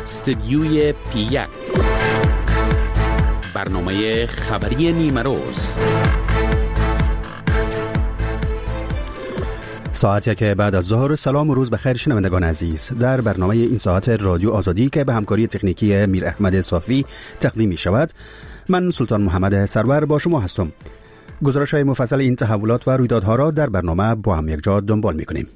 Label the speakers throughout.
Speaker 1: استدیوی پی1 برنامه خبری نیمه روز.
Speaker 2: ساعتی که بعد از ظهر. سلام و روز بخیر شنوندگان عزیز. در برنامه این ساعت رادیو آزادی که به همکاری تکنیکی میر احمد صافی تقدیم می شود، من سلطان محمد سرور با شما هستم. گزارش‌های مفصل این تحولات و رویدادها را در برنامه با هم یک جا دنبال می کنیم.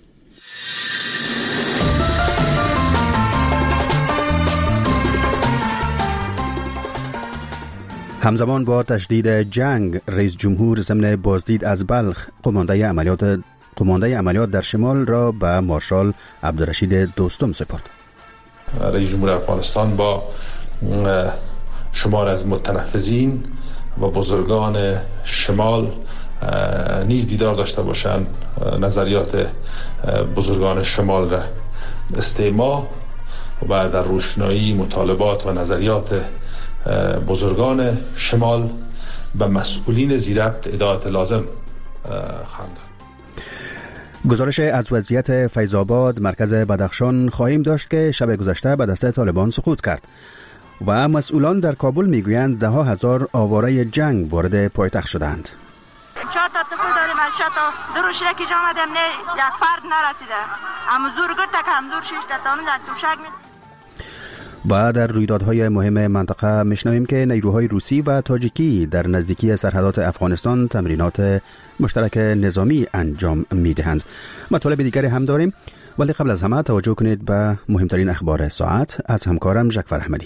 Speaker 2: همزمان با تشدید جنگ، رئیس جمهور ضمن بازدید از بلخ قمانده عملیات در شمال را به مارشال عبدالرشید دوستم سپرد.
Speaker 3: رئیس جمهور افغانستان با شمار از متنفذین و بزرگان شمال نیز دیدار داشته باشند، نظریات بزرگان شمال را استماع و در روشنایی مطالبات و نظریات بزرگان شمال به مسئولین زیربط ادعات لازم خواهند.
Speaker 2: گزارش از وضعیت فیض آباد مرکز بدخشان خواهیم داشت که شب گذشته به دست طالبان سقوط کرد و مسئولان در کابل میگویند 10,000 آواره جنگ وارد پایتخت شدند.
Speaker 4: 4 تا تفو داریم از 4 تا دروشک که آمدم نه یک فرد نرسیده، اما زورگرد تا کمزور 6 تا تامن در توشک
Speaker 2: و در رویدادهای مهم منطقه میشنویم که نیروهای روسی و تاجیکی در نزدیکی سرحدات افغانستان تمرینات مشترک نظامی انجام میدهند. مطالب دیگری هم داریم، ولی قبل از همه توجه کنید به مهمترین اخبار ساعت از همکارم جعفر احمدی.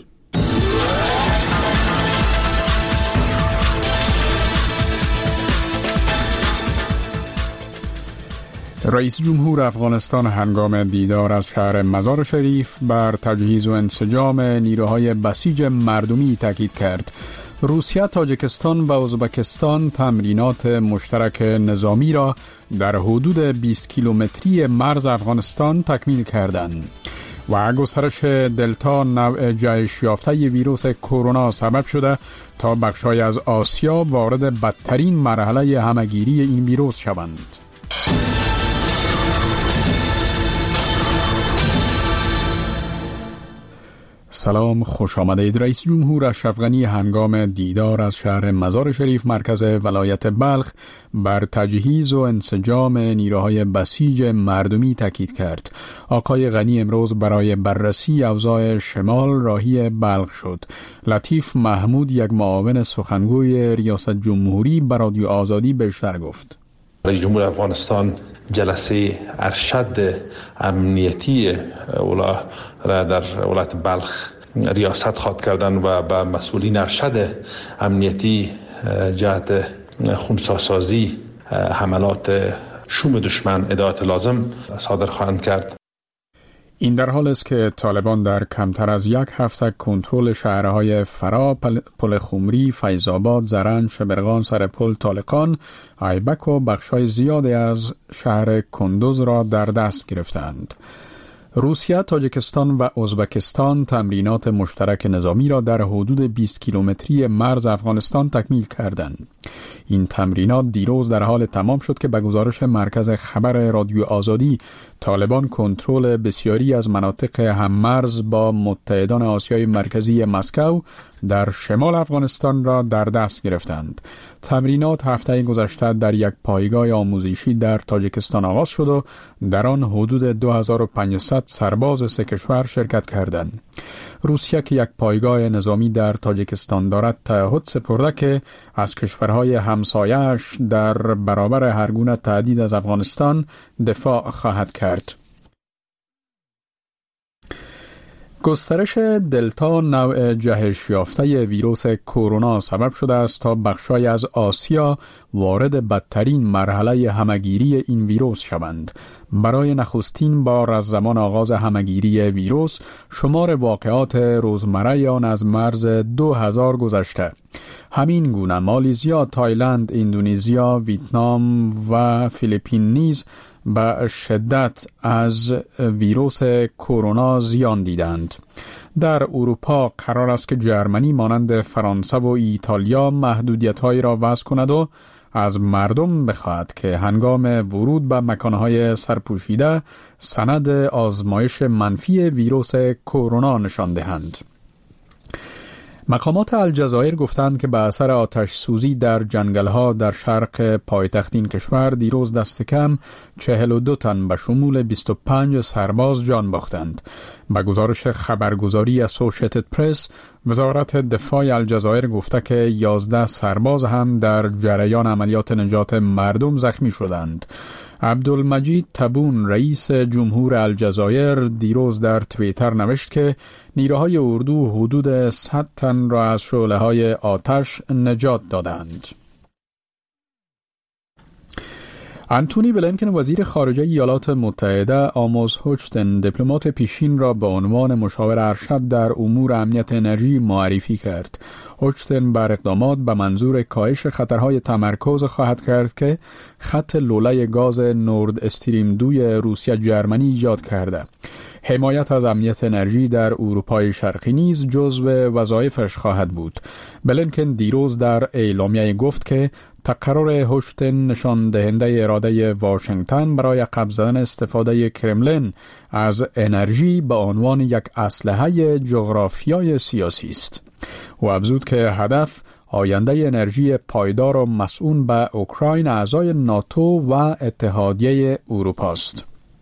Speaker 5: رئیس جمهور افغانستان هنگام دیدار از شهر مزار شریف بر تجهیز و انسجام نیروهای بسیج مردمی تاکید کرد. روسیه، تاجیکستان و ازبکستان تمرینات مشترک نظامی را در حدود 20 کیلومتری مرز افغانستان تکمیل کردند. و گسترش دلتا، نوع جهش یافته ویروس کرونا سبب شده تا بخش‌های از آسیا وارد بدترین مرحله همه‌گیری این ویروس شوند. سلام، خوش آمدید. رئیس جمهور اشرف غنی هنگام دیدار از شهر مزار شریف مرکز ولایت بلخ بر تجهیز و انسجام نیروهای بسیج مردمی تاکید کرد. آقای غنی امروز برای بررسی اوضاع شمال راهی بلخ شد. لطیف محمود، یک معاون سخنگوی ریاست جمهوری، به رادیو آزادی بیشتر گفت.
Speaker 3: رئیس جمهور افغانستان جلسه ارشد امنیتی را در ولایت بلخ ریاست خواهد کردن و به مسئولین ارشد امنیتی جهت خنثی‌سازی حملات شوم دشمن ادعات لازم صادر خواهند کرد.
Speaker 5: این در حال است که طالبان در کمتر از یک هفته کنترل شهرهای فرا، پل خمری، فیض آباد، زرنج، شبرغان، سرپل، طالقان، ایبک و بخشای زیادی از شهر کندوز را در دست گرفتند. روسیه، تاجیکستان و ازبکستان تمرینات مشترک نظامی را در حدود 20 کیلومتری مرز افغانستان تکمیل کردند. این تمرینات دیروز در حال تمام شد که به گزارش مرکز خبر رادیو آزادی، طالبان کنترل بسیاری از مناطق هممرز با متحدان آسیای مرکزی مسکو در شمال افغانستان را در دست گرفتند. تمرینات هفته گذشته در یک پایگاه آموزشی در تاجیکستان آغاز شد و در آن حدود 2500 سرباز سه کشور شرکت کردند. روسیه که یک پایگاه نظامی در تاجیکستان دارد، تعهد سپرده که از کشورهای همسایه‌اش در برابر هر گونه تهدید از افغانستان دفاع خواهد کرد. گسترش دلتا، نوع جهش یافته ویروس کرونا سبب شده است تا بخشای از آسیا وارد بدترین مرحله همه‌گیری این ویروس شوند. برای نخستین بار از زمان آغاز همه‌گیری ویروس، شمار واقعات روزمره آن از مرز 2000 گذشته. همین گونه مالیزیا، تایلند، اندونزیا، ویتنام و فیلیپین نیز به شدت از ویروس کرونا زیان دیدند. در اروپا قرار است که جرمنی مانند فرانسه و ایتالیا محدودیت‌هایی را وضع کند و از مردم بخواهد که هنگام ورود به مکانهای سرپوشیده سند آزمایش منفی ویروس کرونا نشان دهند. مقامات الجزایر گفتند که به اثر آتش سوزی در جنگل‌ها در شرق پایتخت این کشور دیروز دست کم 42 تن به شمول 25 سرباز جان باختند. به گزارش خبرگزاری اسوشییتد پرس، وزارت دفاع الجزایر گفته که 11 سرباز هم در جریان عملیات نجات مردم زخمی شدند. عبدالمجید تبون رئیس جمهور الجزایر دیروز در توییتر نوشت که نیروهای اردو حدود 100 تن را از شعله‌های آتش نجات دادند. انتونی بلینکن وزیر خارجه ایالات متحده آموز هوچتن دیپلمات پیشین را به عنوان مشاور ارشد در امور امنیت انرژی معرفی کرد. هوچتن بر اقدامات به منظور کاهش خطرهای تمرکز خواهد کرد که خط لوله گاز نورد استریم 2 روسیه جرمنی ایجاد کرده. حمایت از امنیت انرژی در اروپای شرقی نیز جزو وظایفش خواهد بود. بلینکن دیروز در اعلامیه گفت که تقرار هوچتن نشان دهنده اراده واشنگتن برای قبض زدن استفاده کرملین از انرژی به عنوان یک اسلحه جغرافیایی سیاسی است. او افزود که هدف آینده انرژی پایدار و مسئول به اوکراین اعضای ناتو و اتحادیه اروپا است.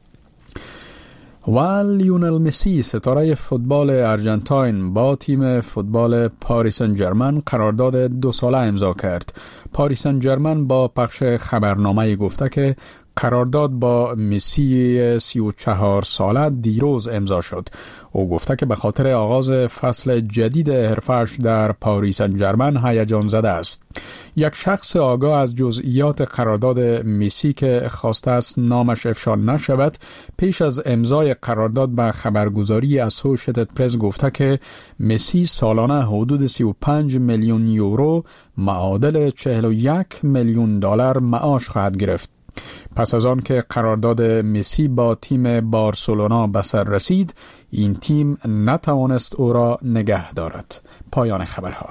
Speaker 5: و لیونل مسی ستاره فوتبال ارژانتین با تیم فوتبال پاریس سن ژرمن قرارداد 2 ساله امضا کرد. پاریس سن ژرمن با پخش خبرنامه گفته که قرارداد با مسی 34 ساله دیروز امضا شد. او گفته که به خاطر آغاز فصل جدید حرفش در پاریس سن ژرمن هیجان زده است. یک شخص آگاه از جزئیات قرارداد مسی که خواسته است نامش افشا نشود پیش از امضای قرارداد به خبرگزاری اسوشییتد پرس گفته که مسی سالانه حدود 35 میلیون یورو معادل 41 میلیون دلار معاش خواهد گرفت. پس از آن که قرارداد مسی با تیم بارسلونا به سر رسید، این تیم نتوانست او را نگه دارد. پایان خبرها.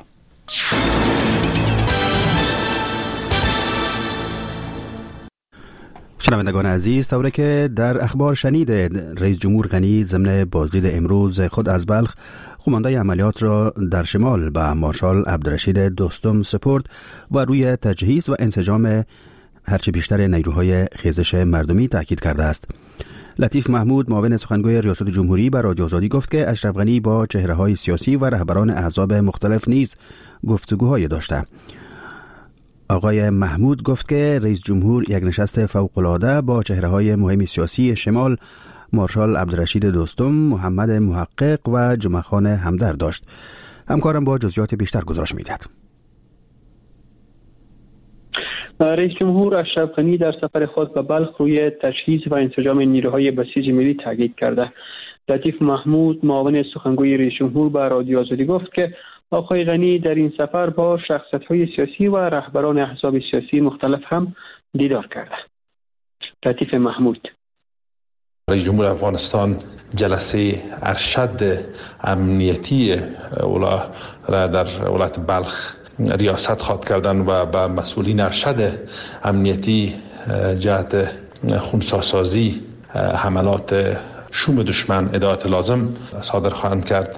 Speaker 2: شنوندگان عزیز، طوری که در اخبار شنید، رئیس جمهور غنی ضمن بازدید امروز خود از بلخ قماندای عملیات را در شمال به مارشال عبدالرشید دوستم سپرد و روی تجهیز و انسجام هرچه بیشتر نیروهای خیزش مردمی تاکید کرده است. لطیف محمود معاون سخنگوی ریاست جمهوری به رادیو آزادی گفت که اشرف غنی با چهره‌های سیاسی و رهبران احزاب مختلف نیز گفتگوهای داشته. آقای محمود گفت که رئیس جمهور یک نشست فوق‌العاده با چهره‌های مهم سیاسی شمال مارشال عبدالرشید دوستم، محمد محقق و جمعه‌خان همدرد داشت. همکارم با جزئیات بیشتر گزارش می‌دهد.
Speaker 6: رئیس جمهور اشرف غنی در سفر خود به بلخ روی تجهیز و انسجام نیروهای بسیج ملی تاکید کرده. لطیف محمود معاون سخنگوی رئیس جمهور به رادیو آزادی گفت که آقای غنی در این سفر با شخصیت‌های سیاسی و رهبران احزاب سیاسی مختلف هم دیدار کرده. لطیف محمود:
Speaker 3: رئیس جمهور افغانستان جلسه ارشد امنیتی را در ولایت بلخ ریاست خواهد کردن و به مسئولین ارشد امنیتی جهت خونساسازی حملات شوم دشمن هدایت لازم صادر خواهند کرد.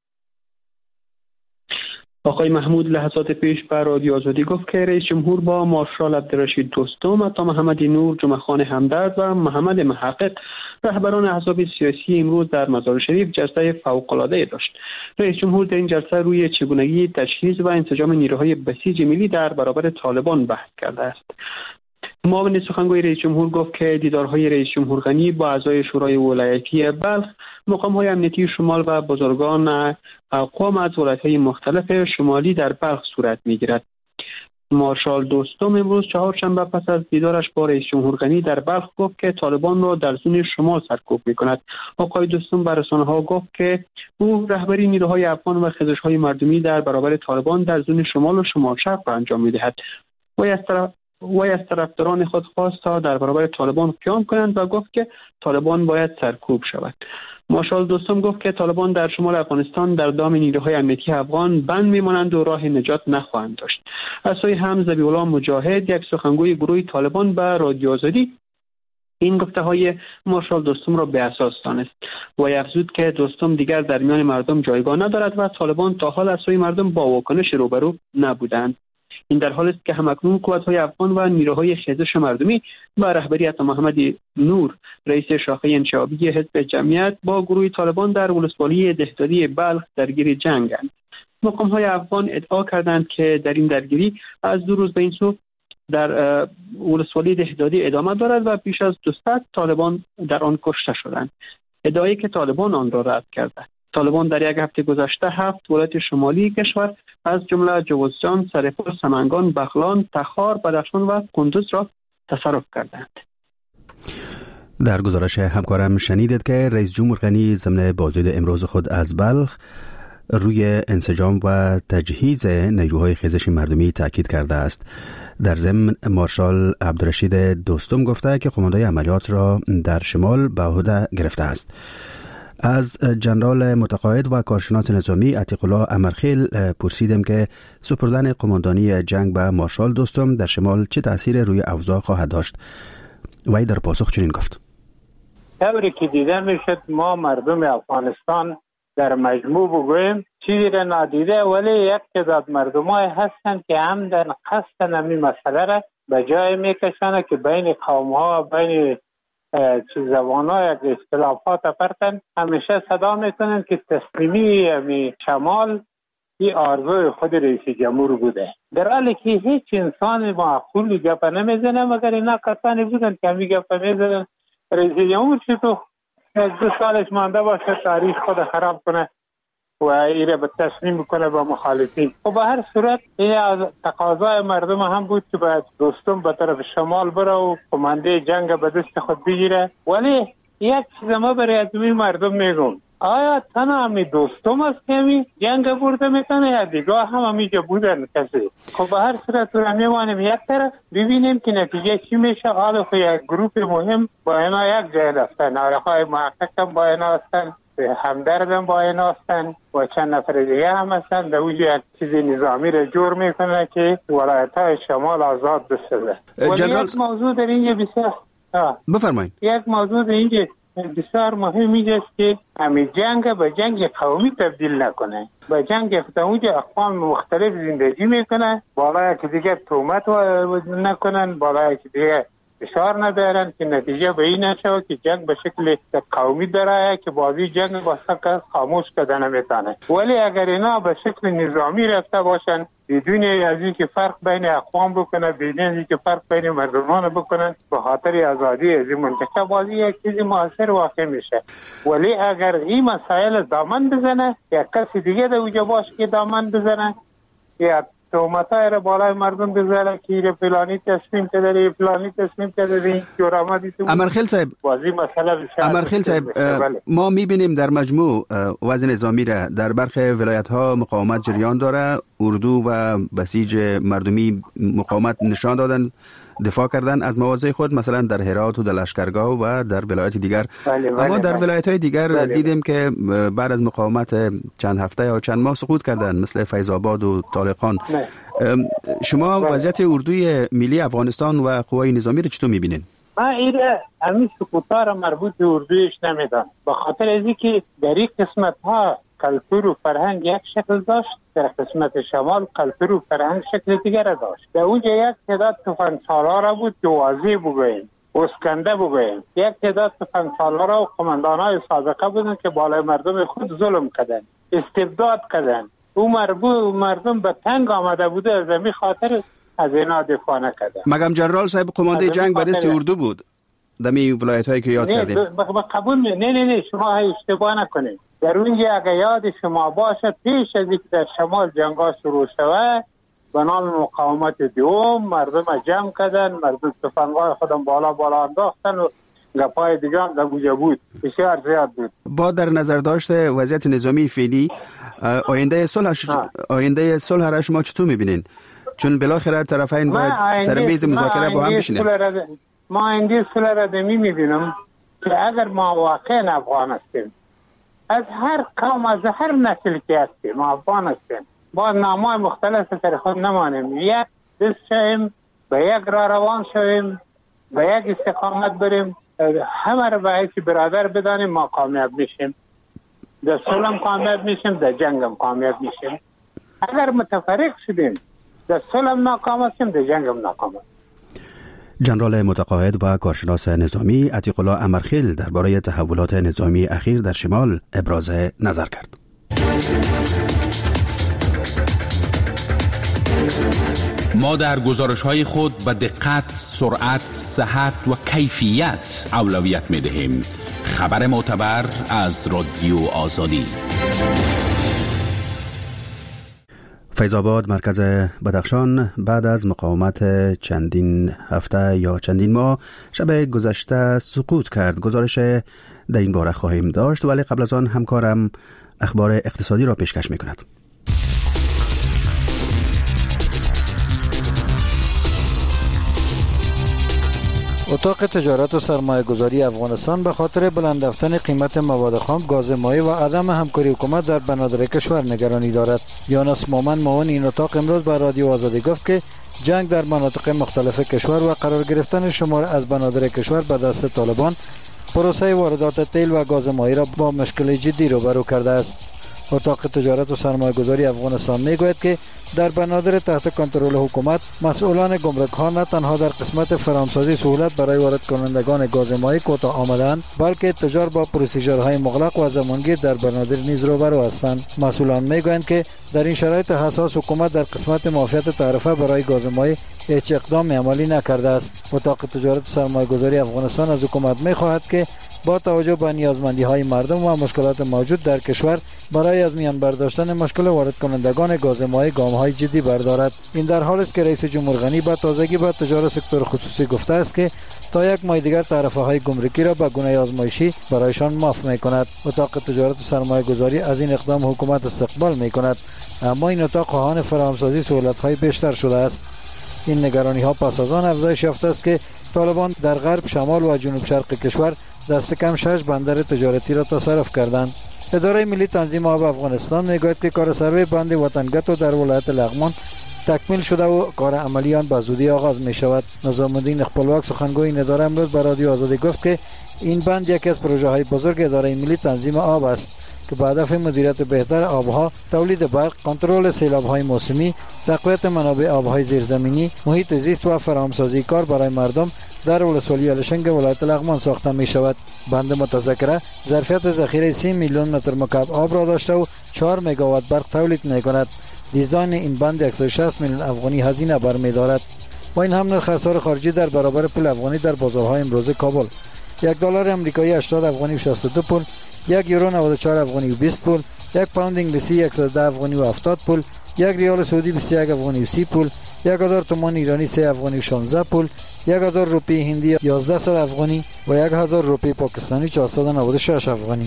Speaker 6: آقای محمود لحظات پیش به رادیو آزادی گفت که رئیس جمهور با مارشال عبدالرشید دوستم، عطا محمدی نور، جمعه‌خان همدرد و محمد محقق رهبران احزاب سیاسی امروز در مزار شریف جلسه فوق‌العاده داشت. رئیس جمهور در این جلسه روی چگونگی تجهیز و انسجام نیروهای بسیج ملی در برابر طالبان بحث کرده است. معاون سخنگوی رئیس جمهور گفت که دیدارهای رئیس جمهور غنی با اعضای شورای ولایتی بلخ، مقام‌های امنیتی شمال و بزرگان اقوام از ولایت‌های مختلف شمالی در بلخ صورت می‌گیرد. مارشال دوستم امروز چهارشنبه پس از دیدارش با رئیس جمهور غنی در بلخ گفت که طالبان را در زون شمال سرکوب می‌کند. آقای دوستم به رسانه‌ها گفت که او رهبری نیروهای افغان و خیزش‌های مردمی در برابر طالبان در زون شمال و شمال شرق را انجام می‌دهد. وی از طرفداران خود خواست تا در برابر طالبان قیام کنند و گفت که طالبان باید سرکوب شود. مارشال دوستم گفت که طالبان در شمال افغانستان در دام نیروهای امنیتی افغان بند میمانند و راه نجات نخواهند داشت. از سوی هم ذبیح الله مجاهد، یک سخنگوی گروه طالبان، به رادیو آزادی این گفته‌های مارشال دوستم را به اساس دانست و افزود که دوستم دیگر در میان مردم جایگاه ندارد و طالبان تا حال از سوی مردم با واکنش روبرو نبودند. این در حالی است که همکنون قوت‌های افغان و نیروهای خیزش مردمی با رهبری عطا محمد نور، رئیس شاخه انشعابی حزب جمعیت، با گروه طالبان در ولسوالی دهدادی بلخ درگیر جنگند. مقام‌های افغان ادعا کردند که در این درگیری از 2 روز به این سو در ولسوالی دهدادی ادامه دارد و بیش از 200 طالبان در آن کشته شدند. ادعایی که طالبان آن را رد کرده. طالبان در یک هفته گذشته 7 ولایت شمالی کشور از جمله جوزجان، سرپل، سمنگان، بغلان، تخار، بدخشان و کندوز را تصرف کردند.
Speaker 2: در گزارش همکارم شنیدید که رئیس جمهور غنی ضمن بازدید امروز خود از بلخ روی انسجام و تجهیز نیروهای خیزش مردمی تاکید کرده است. در ضمن مارشال عبدالرشید دوستم گفته که قماندای عملیات را در شمال به عهده گرفته است. از جنرال متقاعد و کارشناس نظامی عتیق الله امرخیل پرسیدم که سپردن قماندانی جنگ به مارشال دوستم در شمال چه تأثیر روی اوضاع خواهد داشت. وی در پاسخ چنین گفت:
Speaker 7: طوری که دیده میشد ما مردم افغانستان در مجموع بگویم چیزی را نادیده، ولی یک تعداد مردمای هستند که هم در قصد نمی مسئله را به جای میکشند که بین قوم ها و بین زبان ها یک اختلافات پرتن همیشه صدا میکنند که تسلیمی شمال این آرزوی خود رئیس جمهور بوده، در حالی که هیچ انسان معقولی گپ نمیزنه مگر اینا کسانی بودن که همی گپ میزنن. رئیس جمهور چطور 2 سالش مانده باشه تاریخ خود خراب کنه و ایره به تسلیم بکنه با مخالفین. و به هر صورت این از تقاضای مردم هم بود که باید دوستم به طرف شمال بره و کمانده جنگ به دست خود بگیره. ولی یک چیز ما برای ادمی مردم میگم، آیا تنها همی دوستم است که همی جنگ برده میکنه یا دیگه هم همیجا بودن کسی؟ خب به هر صورت رو میمانیم یک طرف ببینیم که نتیجه چی میشه. حالا خب یک گروپ مهم با اینا یک جای هستن، آرخای محقق هم با اینا هستن، همدرد هم با اینا هستن و چند نفر دیگه هم هستن. در اوجه یک چیز نظامی رو جور میکنه که ولایت های شمال آزاد بسازه. ولی یک موضوع در اینجا بسیار
Speaker 2: بفرمایید.
Speaker 7: یک موضوع در اینجا بسیار مهم است که همین جنگ به جنگ قومی تبدیل نکنه. به جنگ اونجا اقوام مختلف زندگی میکنه، بالای که دیگه تهمت نکنن، بالای که دیگه فشار ندارن که نتیجه به این نشه که جنگ به شکل قومی داره که بازی جنگ با سکه خاموش کده نمیتانه. ولی اگر اینا به شکل نظامی رفته باشن بدون از اینکه فرق بین اقوام بکنه، بدون از اینکه فرق بین مردمان بکنن، به خاطر آزادی از این منطقه بازی یک چیز موثر واقع میشه. ولی اگر این مسائل دامن بزنه یا کسی دیگه در اوجا باشه که دامن بزنه یا تومتای را بالای مردم بزنه که ایره فلانی تصمیم کده، فلانی تصمیم کده، این جور آمدی تو
Speaker 2: امرخیل صاحب،
Speaker 7: بازی مسئله بشه.
Speaker 2: امرخیل صاحب، ما میبینیم در مجموع وضع نظامی را در برخی ولایت ها مقاومت جریان داره، اردو و بسیج مردمی مقاومت نشان دادن، دفاع کردن از مواضع خود، مثلا در هرات و در لشکرگاه و در ولایت دیگر. اما در ولایت های دیگر دیدیم که بعد از مقاومت چند هفته یا چند ماه سقوط کردن، مثل فیض آباد و طالقان. شما وضعیت اردوی ملی افغانستان و قوای نظامی را چطور میبینید؟
Speaker 7: من ایره همین سقوطا را مربوط به اردویش نمیدم، به خاطر ازی که در این قسمت ها کلتور و فرهنگ یک شکل داشت، در قسمت شمال کلتور و فرهنگ شکل دیگر داشت. در اونجا یک تعداد تفنگسالار بود که واضح بگوییم، اسکنده بگوییم، یک تعداد تفنگسالار و قماندانای سابقه بودن که بالای مردم خود ظلم کردن، استبداد کردن. او مردم به تنگ آمده بوده، از همین خاطر از اینا دفاع نکردن.
Speaker 2: مگم جنرال صاحب قمانده جنگ به دست اردو بود دمی ولایت هایی که یاد کردیم؟
Speaker 7: قبول نه شما اشتباه نکنید. در اونجا اگر یاد شما باشه پیش از اینکه در شمال جنگا شروع شود به نام مقاومت دوم مردم جمع کردن، مردم تفنگای خودم بالا انداختن و گپای دیگه هم در اونجا بود، بسیار زیاد بود.
Speaker 2: با در نظر داشته وضعیت نظامی فعلی، آینده صلح را شما چطور میبینین؟ چون بالاخره طرفین باید سر میز مذاکره با هم بشینن.
Speaker 7: ما این سوال را دمی میبینم که اگر ما واقعا افغان هستیم، از هر قوم، از هر نسل که هستیم ما افغان هستیم، با نامای مختلف سر خود نمانیم، یک دست شویم، به یک راه روان شویم، به یک استقامت بریم، همه را به حیث برادر بدانیم، ما کامیاب میشیم. در صلح کامیاب میشیم، در جنگ هم کامیاب میشیم. اگر متفرق شدیم، در صلح ناکام هستیم، در جنگ هم ناکام هستیم.
Speaker 2: جنرال متقاعد و کارشناس نظامی عتیق الله امرخیل درباره تحولات نظامی اخیر در شمال ابراز نظر کرد.
Speaker 1: ما در گزارش‌های خود به دقت، سرعت، صحت و کیفیت اولویت می‌دهیم. خبر معتبر از رادیو آزادی.
Speaker 2: فیض‌آباد مرکز بدخشان بعد از مقاومت چندین هفته یا چندین ماه شب گذشته سقوط کرد. گزارش در این باره خواهیم داشت، ولی قبل از آن همکارم اخبار اقتصادی را پیشکش می‌کند.
Speaker 8: اتاق تجارت و سرمایه گذاری افغانستان به خاطر بلند رفتن قیمت مواد خام، گاز مایع و عدم همکاری حکومت در بنادر کشور نگرانی دارد. یونس مومن معاون این اتاق امروز به رادیو آزادی گفت که جنگ در مناطق مختلف کشور و قرار گرفتن شمار از بنادر کشور به دست طالبان پروسه واردات تیل و گاز مایع را با مشکل جدی روبرو کرده است. اتاق تجارت و سرمایه گذاری افغانستان میگوید که در بنادر تحت کنترل حکومت مسئولان گمرک‌ها نه تنها در قسمت فرامسازی سهولت برای وارد کنندگان گاز مایع کوتاه آمدند، بلکه تجار با پروسیجرهای مغلق و زمانگیر در بنادر نیز روبرو هستند. مسئولان میگویند که در این شرایط حساس حکومت در قسمت معافیت تعرفه برای گاز مایع هیچ اقدام عملی نکرده است. اتاق تجارت و سرمایه گذاری افغانستان از حکومت می‌خواهد که با توجه به نیازمندی‌های مردم و مشکلات موجود در کشور برای از میان برداشتن مشکل وارد کنندگان گاز مایع گام‌های جدی بردارد. این در حالی است که رئیس جمهور غنی با تازگی به تجار سکتور خصوصی گفته است که تا یک ماه دیگر تعرفه‌های گمرکی را به گونه آزمایشی برایشان معاف می‌کند. اتاق تجارت و سرمایه گذاری از این اقدام حکومت استقبال می‌کند، اما این اتاق خواهان فراهمسازی سهولت‌های بیشتر شده است. این نگرانی‌ها پس از آن افزایش یافته است که طالبان در غرب، شمال و جنوب شرق کشور دست کم 6 بندر تجارتی را تصرف کردند. اداره ملی تنظیم آب افغانستان میگوید که کار سروی بند وطنگتو در ولایت لغمان تکمیل شده و کار عملی آن به زودی آغاز می شود. نظام الدین خپلواک سخنگوی این اداره امروز به رادیو آزادی گفت که این بند یکی از پروژه های بزرگ اداره ملی تنظیم آب است که به هدف مدیریت بهتر آبها، تولید برق، کنترل سیلاب‌های موسمی، تقویت منابع آب‌های زیرزمینی، محیط زیست و فراهمسازی کار برای مردم در ولسوالی الشنگ ولایت لغمان ساخته می شود. بند متذکره ظرفیت ذخیره 30 میلیون متر مکعب آب را داشته و 4 مگاوات برق تولید می کند. دیزاین این بند 160 میلیون افغانی هزینه برمی‌دارد. با این هم نرخ اسعار خارجی در برابر پول افغانی در بازارهای امروزه کابل: $1 آمریکایی 80 افغانی و 62 پول، $1 یورو 94 افغانی و 20 پول، $1 پوند انگلیسی 110 افغانی و 70 پول، $1 ریال سعودی 21 افغانی و 30 پول، 1000 تومان ایرانی 3 افغانی و 16 پول، 1000 روپی هندی 1100 افغانی و 1000 روپی پاکستانی 496 افغانی.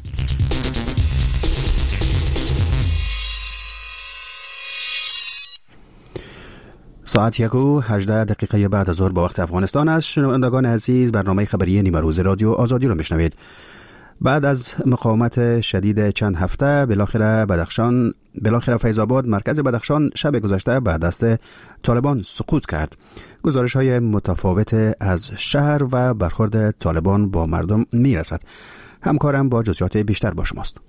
Speaker 2: ساعت 1:18 بعد از ظهر با وقت افغانستان است. شنوندگان عزیز، برنامه خبری نیمه روز رادیو آزادی رو میشنوید. بعد از مقاومت شدید چند هفته بالاخره فیض‌آباد مرکز بدخشان شب گذشته به دست طالبان سقوط کرد. گزارش‌های متفاوت از شهر و برخورد طالبان با مردم میرسد. همکارم با جزئیات بیشتر با شماست.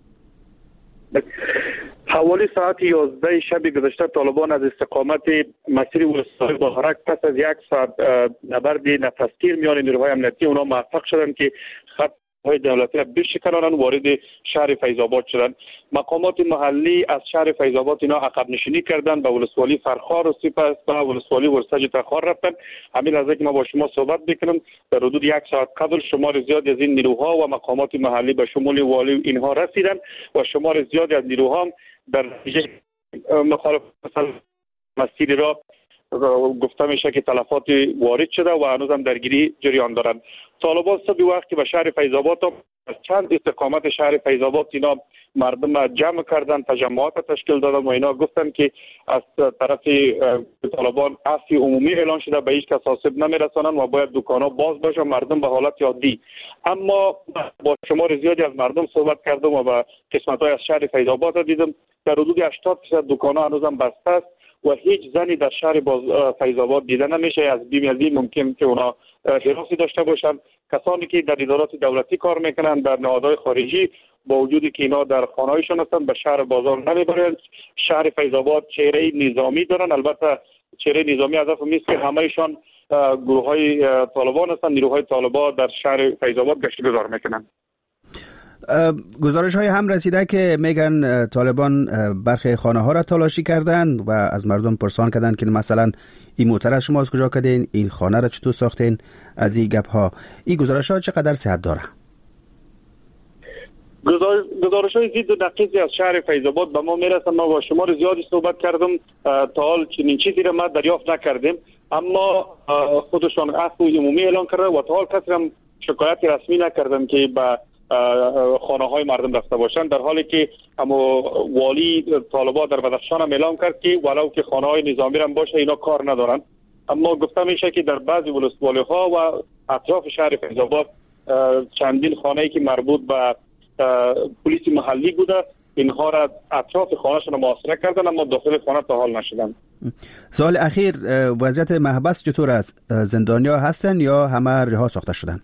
Speaker 9: حوالی ساعت 11 شب گذشته طالبان از استقامت مسیر ولسوالی بهارک پس از 1 ساعت نبرد نفسگیر میان نیروهای امنیتی اونا موفق شدند که خط های دولتی را بشکنانند، وارد شهر فیض‌آباد شدند. مقامات محلی از شهر فیض‌آباد اینا عقب نشینی کردند، به ولسوالی فرخار و سپس به ولسوالی ورسج تخار رفتند. همین لحظه که ما با شما صحبت میکنم در حدود 1 ساعت قبل شمار زیادی از این نیروها و مقامات محلی به شمول والی اینها رسیدند و شمار زیادی از نیروها در نتیجه مخالفت مسیری را گفته میشه که تلفات وارد شده و هنوز هم درگیری جریان دارند. طالبان صبح وقتی به شهر فیض‌آباد از چند استقامت شهر فیض‌آباد اینا مردم جمع کردن، تجمعات تشکیل دادن و اینا گفتن که از طرف طالبان عفو عمومی اعلان شده، به هیچ کس آسیب نمیرسانند و باید دکان‌ها باز باشه، مردم به حالت عادی. اما با شمار زیادی از مردم صحبت کردم و به قسمت‌های از شهر فیض‌آباد دیدم در حدود 80% دکان‌ها هنوزم بسته است و هیچ زنی در شهر فیض‌آباد دیده نمیشه. از بیم ممکن که اونا حراسی داشته باشند. کسانی که در ادارات دولتی کار میکنند، در نهادهای خارجی، با وجودی که اینا در خانه‌هایشان هستند به شهر بازار نمیبرند. شهر فیض‌آباد چهره نظامی دارن. البته چهره نظامی از اون نیست که همه‌شان گروه‌های طالبان هستند. نیروهای طالبان در شهر فیض‌آباد گشت گذار میکنند.
Speaker 2: گزارش های هم رسیده که میگن طالبان برخی خانه ها را تلاشی کردن و از مردم پرسان کردن که مثلا این موتر از شما از کجا کردین، این خانه را چطور ساختین. از این گپ ها این گزارش ها چقدر صحت داره؟
Speaker 9: گزارش های ضد و نقیضی از شهر فیض‌آباد به ما میرسن. ما با شمار زیادی صحبت کردم، تا حال چنین چیزی را ما دریافت نکردیم، اما خودشان عفو عمومی اعلان کرده و تا حال کسی هم شکایت رسمی نکردن که به خانه های مردم رفته باشند، در حالی که والی طالبان در بدخشان هم اعلام کرد که ولو که خانه های نظامی هم باشه اینا کار ندارن. اما گفته میشه که در بعضی ولسوالی ها و اطراف شهر فیض‌آباد چندین خانه‌ای که مربوط به پلیس محلی بوده اینها را اطراف خانه‌شون محاصره کردن، اما داخل خانه تا حال نشدن.
Speaker 2: سال اخیر وضعیت محبس چطور است؟ زندانیا هستن یا همه رها ساخته شدند؟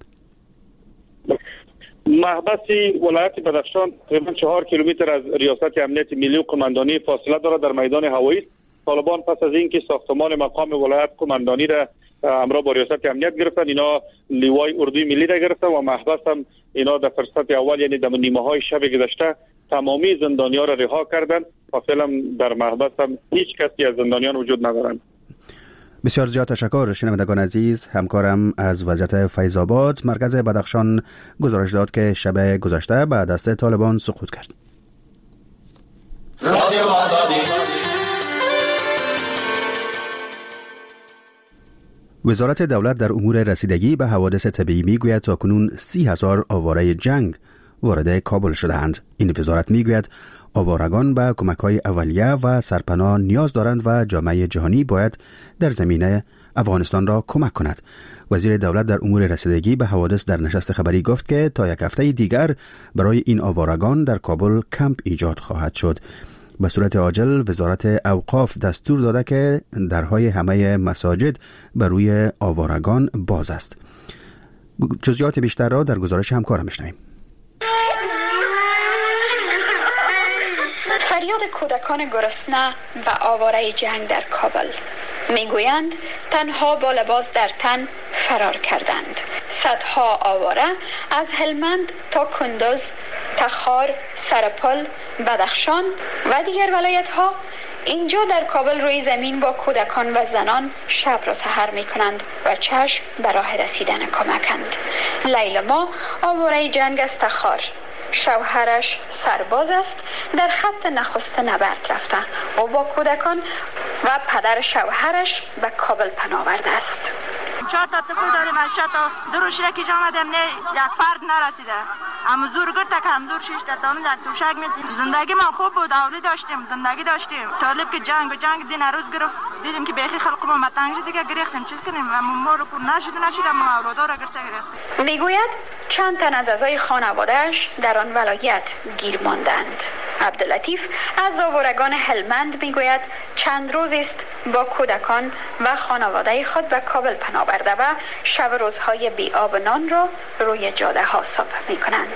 Speaker 9: محبس ولایت بدخشان تقریبا 4 کیلومتر از ریاست امنیت ملی و قماندانی فاصله دارد در میدان هوایی. طالبان پس از اینکه ساختمان مقام ولایت قماندانی را همراه با ریاست امنیت گرفتن، اینا لیوای اردوی ملی را گرفتن و محبس هم اینا در فرصت اول یعنی در نیمه های شب گذشته تمامی زندانیان را رها کردند و فعلا در محبس هم هیچ کسی از زندانیان وجود ندارند.
Speaker 2: بسیار زیاد تشکر. شنوندگان عزیز، همکارم از وضعیت فیض‌آباد مرکز بدخشان گزارش داد که شب گذشته به دست طالبان سقوط کرد. وزارت دولت در امور رسیدگی به حوادث طبیعی میگوید تاکنون 30,000 آواره جنگ وارد کابل شده‌اند. این وزارت میگوید آوارگان به کمک‌های اولیه و سرپناه نیاز دارند و جامعه جهانی باید در زمینه افغانستان را کمک کند. وزیر دولت در امور رسیدگی به حوادث در نشست خبری گفت که تا یک هفته دیگر برای این آوارگان در کابل کمپ ایجاد خواهد شد. به صورت عاجل وزارت اوقاف دستور داده که درهای همه مساجد بر روی آوارگان باز است. جزئیات بیشتر را در گزارش همکارم میشنویم.
Speaker 10: فریاد کودکان گرسنه و آواره جنگ در کابل. میگویند تنها با لباس در تن فرار کردند. صدها آواره از هلمند تا کندوز، تخار، سرپل، بدخشان و دیگر ولایت ها اینجا در کابل روی زمین با کودکان و زنان شب را سحر می کنند و چشم به راه رسیدن کمکند. لیلا آواره جنگ از تخار، شوهرش سرباز است، در خط نخست نبرد رفته و با کودکان و پدر شوهرش به کابل پناه آورده است.
Speaker 4: 4 تا طفل داریم از 6 تا دروش را که جا آمدم نه یک فرد نرسیده، اما زور گرد تا کم دور 6 تا هم در توشک میسیم. زندگی ما خوب بود، اولی داشتیم، زندگی داشتیم. طالب که جنگ به جنگ دین روز گرفت، دیدیم که بیخی خلق ما متنگ شد دیگه گریختیم چیز کنیم، اما ما رو پر نشد اما اولادا را گرفته گرفتیم.
Speaker 10: میگوید چند تن از اعضای خانواده‌اش در آن ولایت گیر ماندند. عبداللطیف از آوارگان هلمند میگوید چند روز است با کودکان و خانواده خود به کابل پناه برده و شب روزهای بی آب و نان را روی جاده ها صبح می کنند.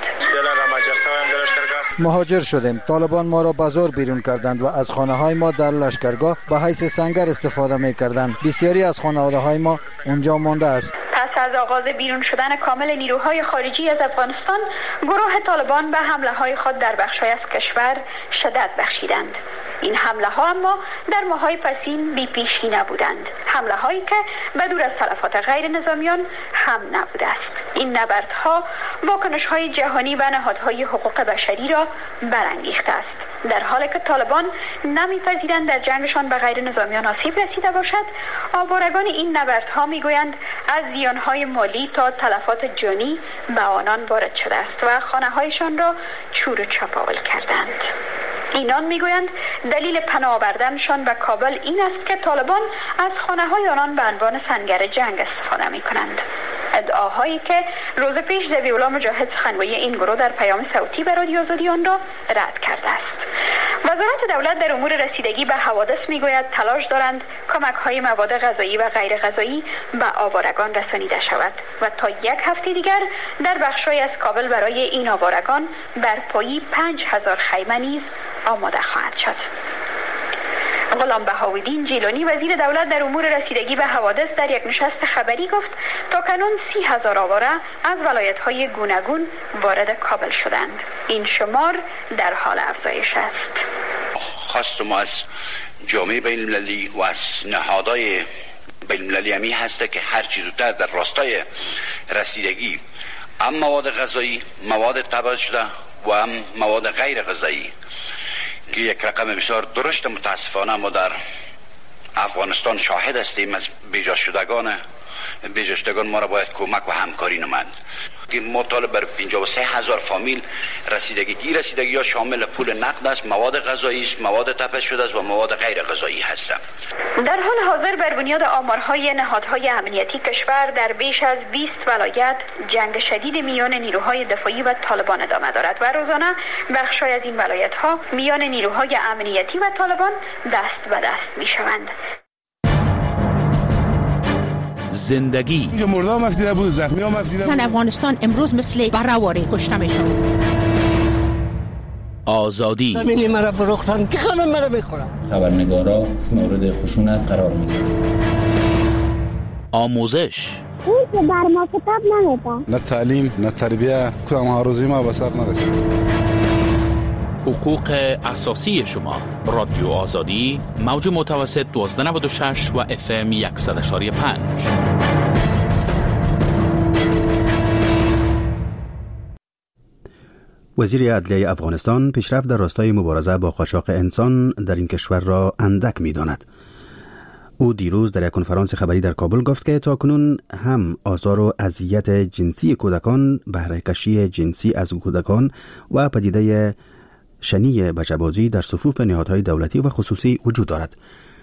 Speaker 8: مهاجر شدیم. طالبان ما را بازار بیرون کردند و از خانه های ما در لشکرگاه به حیث سنگر استفاده می کردند. بسیاری از خانواده های ما اونجا مانده است.
Speaker 10: پس از آغاز بیرون شدن کامل نیروهای خارجی از افغانستان، گروه طالبان به حمله های خود در بخش‌های از کشور شدت بخشیدند. این حمله ها اما در ماه‌های پسین بی پیشی نبودند، حمله هایی که بدور از تلفات غیر نظامیان هم نبوده است. این نبردها واکنش های جهانی و نهادهای حقوق بشری را برانگیخته است. در حالی که طالبان نمیپذیرند در جنگشان به غیر نظامیان آسیب رسیده باشد، آوارگان این نبردها میگویند از زیانهای مالی تا تلفات جانی به آنان وارد شده است و خانه‌هایشان را چور و چپاول کردند. اینان میگویند دلیل پناه آوردنشان به کابل این است که طالبان از خانه‌های آنان به عنوان سنگر جنگ استفاده می‌کنند. ادعاهایی که روز پیش ذبیح‌الله مجاهد سخنگوی این گروه در پیام صوتی به رادیو آزادی آن را رد کرده است. وزارت دولت در امور رسیدگی به حوادث میگوید تلاش دارند کمک‌های مواد غذایی و غیر غذایی به آوارگان رسانیده شود و تا یک هفته دیگر در بخش‌های از کابل برای این آوارگان برپایی 5000 خیمه نیز آماده خواهد شد. غلام بهاءالدین جیلانی وزیر دولت در امور رسیدگی به حوادث در یک نشست خبری گفت تاکنون 30,000 آواره از ولایت‌های گوناگون وارد کابل شدند. این شمار در حال افزایش است.
Speaker 11: خواست ما از جامعه بین‌المللی و از نهادهای بین‌المللی همی هسته که هر چیز زودتر در راستای رسیدگی هم مواد غذایی، مواد تبدیل شده و هم مواد غیر غذایی که یک رقم بسیار درشت متاسفانه ما در افغانستان شاهد هستیم از بیجا شدگان ما را باید کمک و همکاری نماند که مطالب بر 53,000 فامیل رسیدگی ها شامل پول نقد است، مواد غذایی است، مواد تپش شده است و مواد غیر غذایی هست.
Speaker 10: در حال حاضر بر بنیاد آمارهای نهادهای امنیتی کشور در بیش از 20 ولایت جنگ شدید میان نیروهای دفاعی و طالبان ادامه دارد و روزانه بخش‌های از این ولایت‌ها میان نیروهای امنیتی و طالبان دست به دست می‌شوند.
Speaker 1: زندگی
Speaker 12: اینجا مرده هم افتیده بود، زخمی هم افتیده بود.
Speaker 13: افغانستان امروز مثل برهواری کشته میشد.
Speaker 1: آزادی
Speaker 14: زمینی مرا فروختن که همه مرا بخورم.
Speaker 15: خبرنگارا مورد خشونت قرار میگیرن.
Speaker 1: آموزش
Speaker 16: اون که بر ما کتاب نمیده.
Speaker 12: نه تعلیم نه تربیه کدام ها روزی ما به سر نرسید.
Speaker 1: حقوق اساسی شما. رادیو آزادی موج متوسط 1296 و FM 100.5.
Speaker 2: وزیر عدلیه افغانستان پیشرفت در راستای مبارزه با قاچاق انسان در این کشور را اندک می‌داند. او دیروز در یک کنفرانس خبری در کابل گفت که تاکنون هم آزار و اذیت جنسی کودکان، بهره کشی جنسی از کودکان و پدیده شنی بچه‌بازی در صفوف نهادهای دولتی و خصوصی وجود دارد.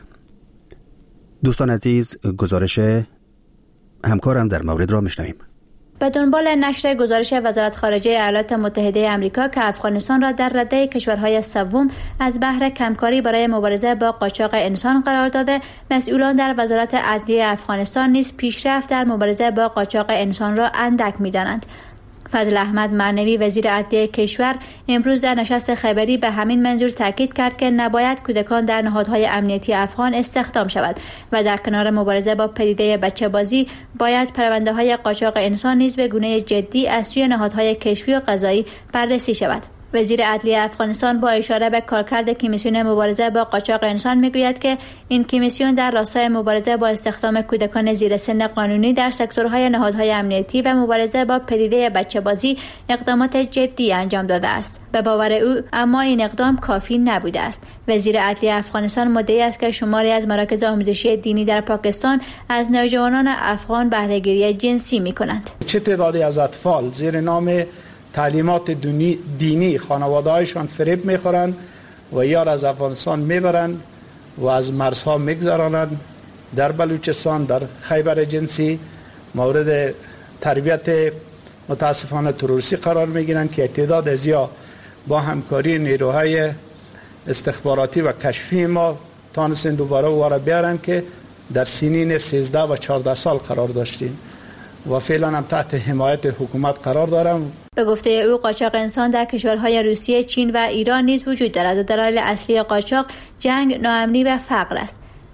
Speaker 2: دوستان عزیز، گزارش همکارم در مورد را میشنویم.
Speaker 17: به دنبال نشر گزارش وزارت خارجه ایالات متحده آمریکا که افغانستان را در رده کشورهای سوم از بهره کمکاری برای مبارزه با قاچاق انسان قرار داده، مسئولان در وزارت عدلیه افغانستان نیز پیشرفت در مبارزه با قاچاق انسان را اندک می‌دانند. فضل احمد معنوی وزیر عدلیه کشور امروز در نشست خبری به همین منظور تاکید کرد که نباید کودکان در نهادهای امنیتی افغان استخدام شود و در کنار مبارزه با پدیده بچه‌بازی باید پرونده‌های قاچاق انسان نیز به گونه جدی از سوی نهادهای کشفی و قضایی بررسی شود. وزیر عدلیه افغانستان با اشاره به کارکرد کمیسیون مبارزه با قاچاق انسان میگوید که این کمیسیون در راستای مبارزه با استخدام کودکان زیر سن قانونی در سکتورهای نهادهای امنیتی و مبارزه با پدیده بچه‌بازی اقدامات جدی انجام داده است. به باور او اما این اقدام کافی نبوده است. وزیر عدلیه افغانستان مدعی است که شماری از مراکز آموزشی دینی در پاکستان از نوجوانان افغان بهره‌گیری جنسی می‌کنند.
Speaker 18: چه تعدادی از اطفال زیر نام تعلیمات دینی خانواده‌هایشان فریب می‌خورند و یا از افغانستان میبرند و از مرزها میگذرانند. در بلوچستان، در خیبر جنسی مورد تربیت متاسفانه تروریستی قرار میگیرند که تعداد زیاد با همکاری نیروهای استخباراتی و کشفی ما تانستن دوباره واره بیارن که در سنین 13 و 14 سال قرار داشتیم و فعلا هم تحت حمایت حکومت قرار دارم.
Speaker 17: به گفته او قاچاق انسان در کشورهای روسیه، چین و ایران نیز وجود دارد و دلایل اصلی قاچاق جنگ، ناامنی و فقر است.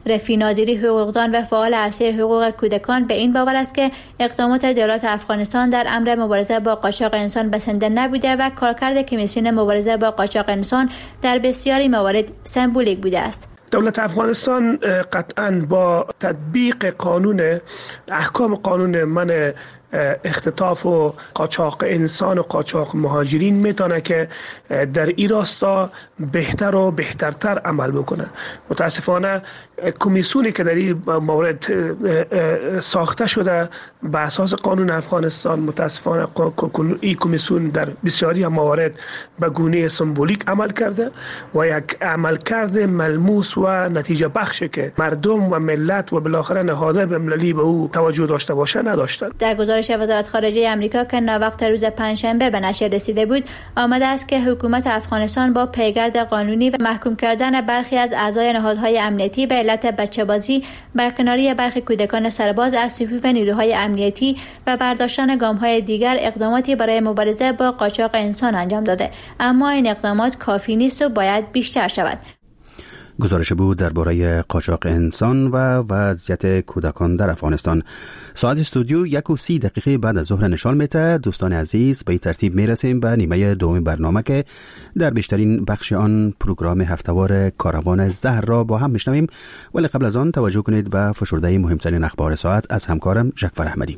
Speaker 17: رفیع ناظری حقوقدان و فعال عرصه حقوق کودکان به این باور است که اقدامات دولت افغانستان در امر مبارزه با قاچاق انسان بسنده نبوده و کارکرد کمیسیون مبارزه با قاچاق انسان در بسیاری موارد سمبولیک بوده است.
Speaker 19: دولت افغانستان قطعاً با تطبیق قانون احکام قانون من اختطاف و قاچاق انسان و قاچاق مهاجرین میتونه که در این راستا بهتر و بهترتر عمل بکنه. متاسفانه کمیسیونی که در این مورد ساخته شده به اساس قانون افغانستان، متاسفانه این کمیسیون در بسیاری موارد به گونه سمبولیک عمل کرده و یک عملکرد ملموس و نتیجه بخشی که مردم و ملت و بالاخره نهادهای بین‌المللی به او توجه داشته باشه نداشتند.
Speaker 17: در گزارش وزارت خارجه آمریکا که ناوقت روز پنجشنبه به نشر رسیده بود، آمده است که حکومت افغانستان با پیگرد قانونی و محکوم کردن برخی از اعضای نهادهای امنیتی به علت بچه‌بازی، برکناری برخی کودکان سرباز از صفوف نیروهای امنیتی و برداشتن گام‌های دیگر اقداماتی برای مبارزه با قاچاق انسان انجام داده، اما این اقدامات کافی نیست و باید بیشتر شود.
Speaker 2: گزارش بود درباره قاچاق انسان و وضعیت کودکان در افغانستان. ساعت استودیو 1:30 بعد از ظهر نشان میده. دوستان عزیز، به این ترتیب میرسیم به نیمه دوم برنامه که در بیشترین بخش آن پروگرام هفتهوار کاروان زهر را با هم میشنویم، ولی قبل از آن توجه کنید به فشرده مهمترین اخبار ساعت از همکارم جعفر احمدی.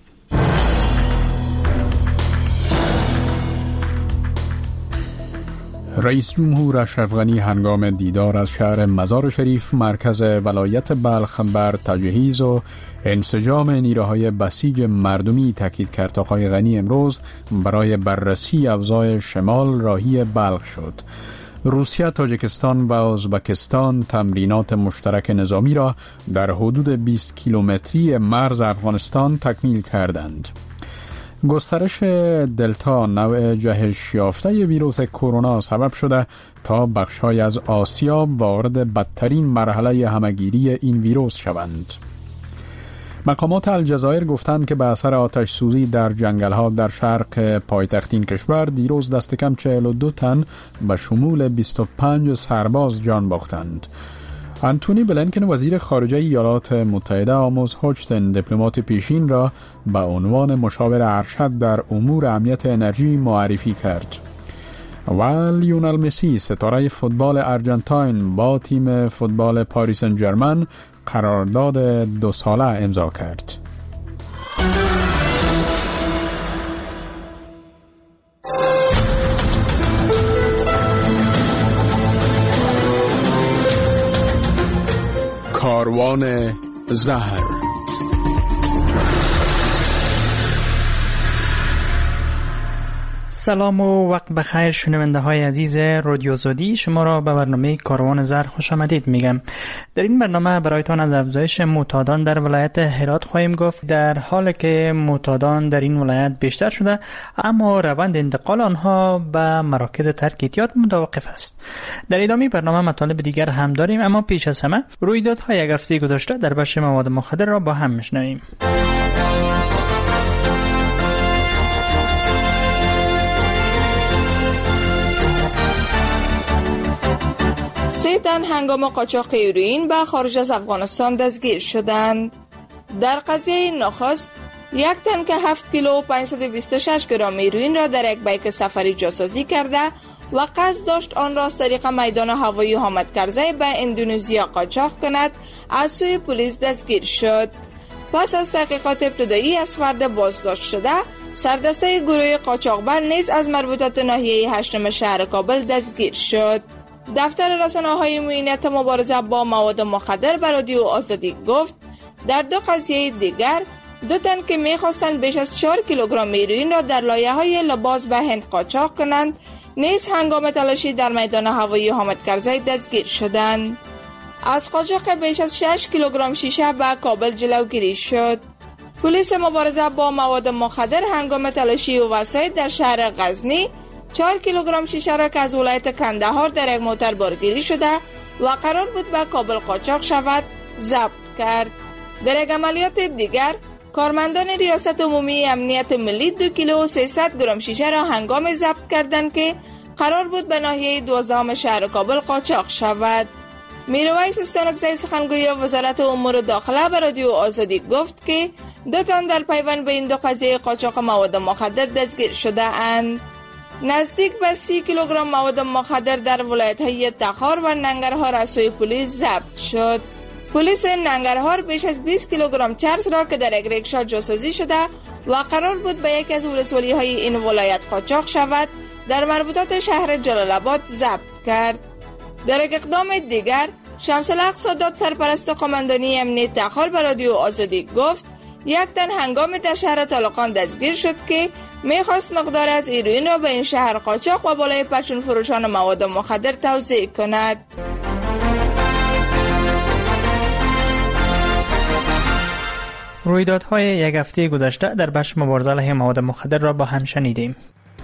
Speaker 5: رئیس جمهور اشرف غنی هنگام دیدار از شهر مزار شریف مرکز ولایت بلخ بر تجهیز و انسجام نیروهای بسیج مردمی تاکید کرد. آقای غنی امروز برای بررسی اوضاع شمال راهی بلخ شد. روسیه، تاجیکستان و ازبکستان تمرینات مشترک نظامی را در حدود 20 کیلومتری مرز افغانستان تکمیل کردند. گسترش دلتا، نوع جهش یافته ویروس کرونا، سبب شده تا بخش‌های از آسیا وارد بدترین مرحله همه‌گیری این ویروس شوند. مقامات الجزایر گفتند که به اثر آتش سوزی در جنگل‌ها در شرق پایتخت این کشور دیروز دست کم 42 تن به شمول 25 سرباز جان باختند. انتونی بلینکن وزیر خارجه ایالات متحده آموز هوچتن دیپلمات پیشین را به عنوان مشاور ارشد در امور امنیت انرژی معرفی کرد. و لیونل مسی، ستاره فوتبال ارجنتاین، با تیم فوتبال پاریس سن ژرمن قرارداد 2 ساله امضا کرد. کاروان زهر.
Speaker 20: سلام و وقت بخیر شنونده های عزیز رادیو آزادی، شما را به برنامه کاروان زهر خوش آمدید میگم. در این برنامه برایتان از افزایش معتادان در ولایت هرات خواهیم گفت. در حالی که معتادان در این ولایت بیشتر شده، اما روند انتقال آنها به مراکز ترک اعتیاد متوقف است. در ادامه برنامه مطالب دیگر هم داریم، اما پیش از همه رویدادهای یک هفته گذشته در بخش مواد مخدر را با هم میشنویم.
Speaker 21: 3 تن هنگام قاچاق هروئین به خارج از افغانستان دستگیر شدند. در قضیه نخست 1 تن که 7 کیلو و 526 گرم هروئین را در یک بیک سفری جاسازی کرده و قصد داشت آن را از طریق میدان هوایی حامد کرزی به اندونزیا قاچاق کند، از سوی پلیس دستگیر شد. پس از تحقیقات ابتدایی از فرد بازداشت شده، سردسته گروه قاچاقبر نیز از مربوطات ناحیه 8 شهر کابل دستگیر شد. دفتر رسانه‌های معینت مبارزه با مواد مخدر به رادیو آزادی گفت در 2 قضیه دیگر 2 تن که می‌خواستند بیش از 4 کیلوگرم هروئین را در لایه‌های لباس به هند قاچاق کنند، نیز هنگام تلاشی در میدان هوایی حامد کرزی دستگیر شدند. از قاچاق بیش از 6 کیلوگرم شیشه به کابل جلوگیری شد. پلیس مبارزه با مواد مخدر هنگام تلاشی و وسایل در شهر غزنی 4 کیلوگرم شیشه را که از ولایت کندهار در یک موتر بارگیری شده و قرار بود به کابل قاچاق شود ضبط کرد. در یک عملیات دیگر کارمندان ریاست عمومی امنیت ملی 2 کیلو و 300 گرم شیشه را هنگام ضبط کردند که قرار بود به ناحیه 12 شهر کابل قاچاق شود. میرویس استانکزی سخنگوی وزارت امور داخله به رادیو آزادی گفت که 2 تن در پیوند به این 2 قضیه قاچاق مواد مخدر دستگیر شده اند. نزدیک به 30 کیلوگرم مواد مخدر در ولایت‌های تخار و ننگرهار از سوی پلیس ضبط شد. پلیس ننگرهار بیش از 20 کیلوگرم چرس را که در یک ریکشا جاسوسی شده و قرار بود به یکی از ولسوالی‌های این ولایت قاچاق شود، در مربوطات شهر جلال آباد ضبط کرد. در یک اقدام دیگر، شمس الحق سادات سرپرست قماندانی امنیت تخار به رادیو آزادی گفت 1 تن هنگامی در شهر طالقان دستگیر شد که میخواست مقدار از هیروئین را به این شهر قاچاق و بالای پرچون فروشان مواد مخدر توزیع کند.
Speaker 20: رویدادهای یک هفته گذشته در بخش مبارزه علیه مواد مخدر را با هم شنیدیم.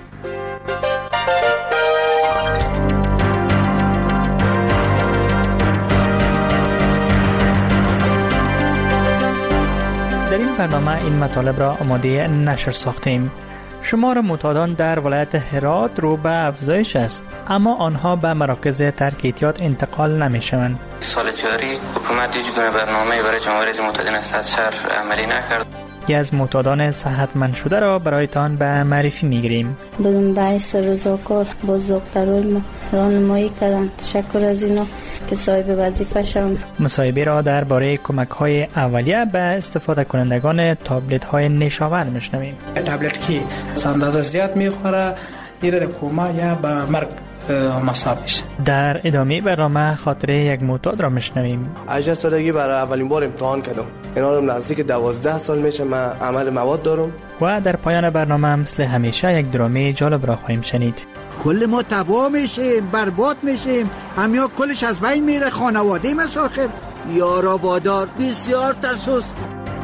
Speaker 20: در این برنامه این مطالب را آماده نشر ساختیم. شمار معتادان در ولایت هرات رو به افزایش است، اما آنها به مراکز ترک اعتیاد انتقال نمی شوند.
Speaker 3: سال جاری حکومت هیچ گونه برنامه‌ای برای جمع‌آوری معتادین از سطح شهر عملی نکرد.
Speaker 20: یکی از معتادان صحتمند شده را برایتان به معرفی می‌گیریم.
Speaker 22: بدون بحث رضاکار بزرگترین راهنمایی کردند. تشکر از اینا که صاحب وظیفه شدند.
Speaker 20: مصاحبه را درباره کمک‌های اولیه به استفاده کنندگان تابلت‌های نشاور می‌شنویم.
Speaker 18: تابلت که اندازه زیاد می‌خوره دیره کوما یا به مرگ مصاب میشه.
Speaker 20: در ادامه برنامه خاطره یک معتاد را میشنویم.
Speaker 23: 18 سالگی برای اولین بار امتحان کردم. اینا رو نزدیک 12 سال میشه من عمل مواد دارم.
Speaker 20: و در پایان برنامه مثل همیشه یک درامه جالب را خواهیم شنید.
Speaker 24: کل ما تباه میشیم، برباد میشیم، همیا کلش از بین میره، خانواده مساخر یارا بادار بسیار ترسوست.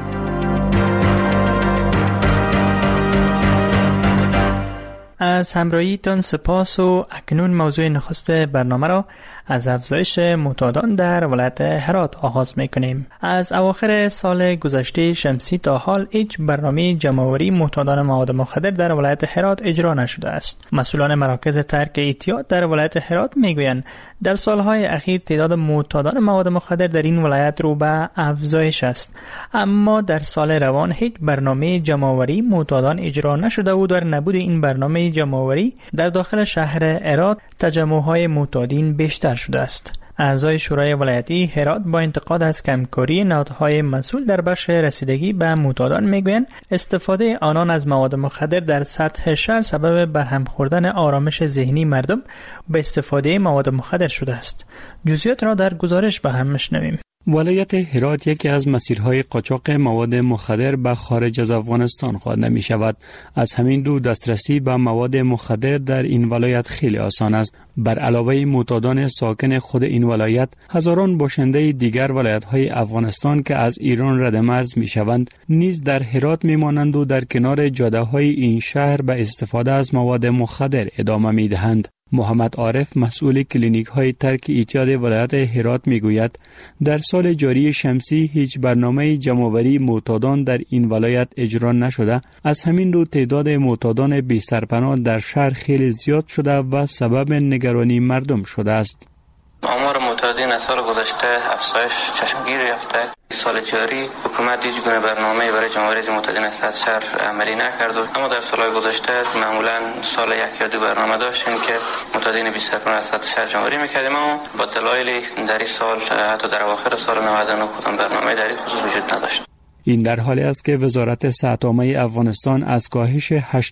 Speaker 20: از همراهیتان سپاس و اکنون موضوع نخست برنامه را از افزایش معتادان در ولایت هرات آغاز میکنیم. از اواخر سال گذشته شمسی تا حال هیچ برنامه جمع‌آوری معتادان مواد مخدر در ولایت هرات اجرا نشده است. مسئولان مراکز ترک اعتیاد در ولایت هرات میگویند در سالهای اخیر تعداد معتادان مواد مخدر در این ولایت رو به افزایش است، اما در سال روان هیچ برنامه جمع‌آوری معتادان اجرا نشده و در نبود این برنامه جمع‌آوری در داخل شهر هرات تجمع‌های معتادین بیشتر شده است. اعضای شورای ولایتی هرات با انتقاد از کمکاری نهادهای مسئول در بخش رسیدگی به معتادان میگویند استفاده آنان از مواد مخدر در سطح شهر سبب برهم خوردن آرامش ذهنی مردم به استفاده مواد مخدر شده است. جزئیات را در گزارش به هم میشنویم.
Speaker 25: ولایت هرات یکی از مسیرهای قاچاق مواد مخدر به خارج از افغانستان خوانده می شود. از همین رو دسترسی به مواد مخدر در این ولایت خیلی آسان است. بر علاوه معتادان ساکن خود این ولایت، هزاران باشنده دیگر ولایت‌های افغانستان که از ایران ردمرز می شوند، نیز در هرات می مانند و در کنار جاده‌های این شهر به استفاده از مواد مخدر ادامه می دهند. محمد عارف مسئول کلینیک های ترک اعتیاد ولایت هرات میگوید در سال جاری شمسی هیچ برنامه جمع‌آوری معتادان در این ولایت اجرا نشده. از همین رو تعداد معتادان بی سرپناه در شهر خیلی زیاد شده و سبب نگرانی مردم شده است.
Speaker 3: آمار معتادین از سال گذشته افزایش چشمگیر یافته. سال جاری حکومت هیچ گونه برنامه‌ای برای جمع‌آوری معتادین از سطح شهر عملی نکرد، اما در سال‌های گذشته معمولاً سال یک یا دو برنامه داشتیم که معتادین بی سرپناه از سطح شهر جمع‌آوری می‌کردیم، اما با دلایلی در این سال حتی در اواخر سال 99 کدام برنامه‌ای در این خصوص وجود نداشت.
Speaker 25: این در حالی است که وزارت صحت عامه افغانستان از کاهش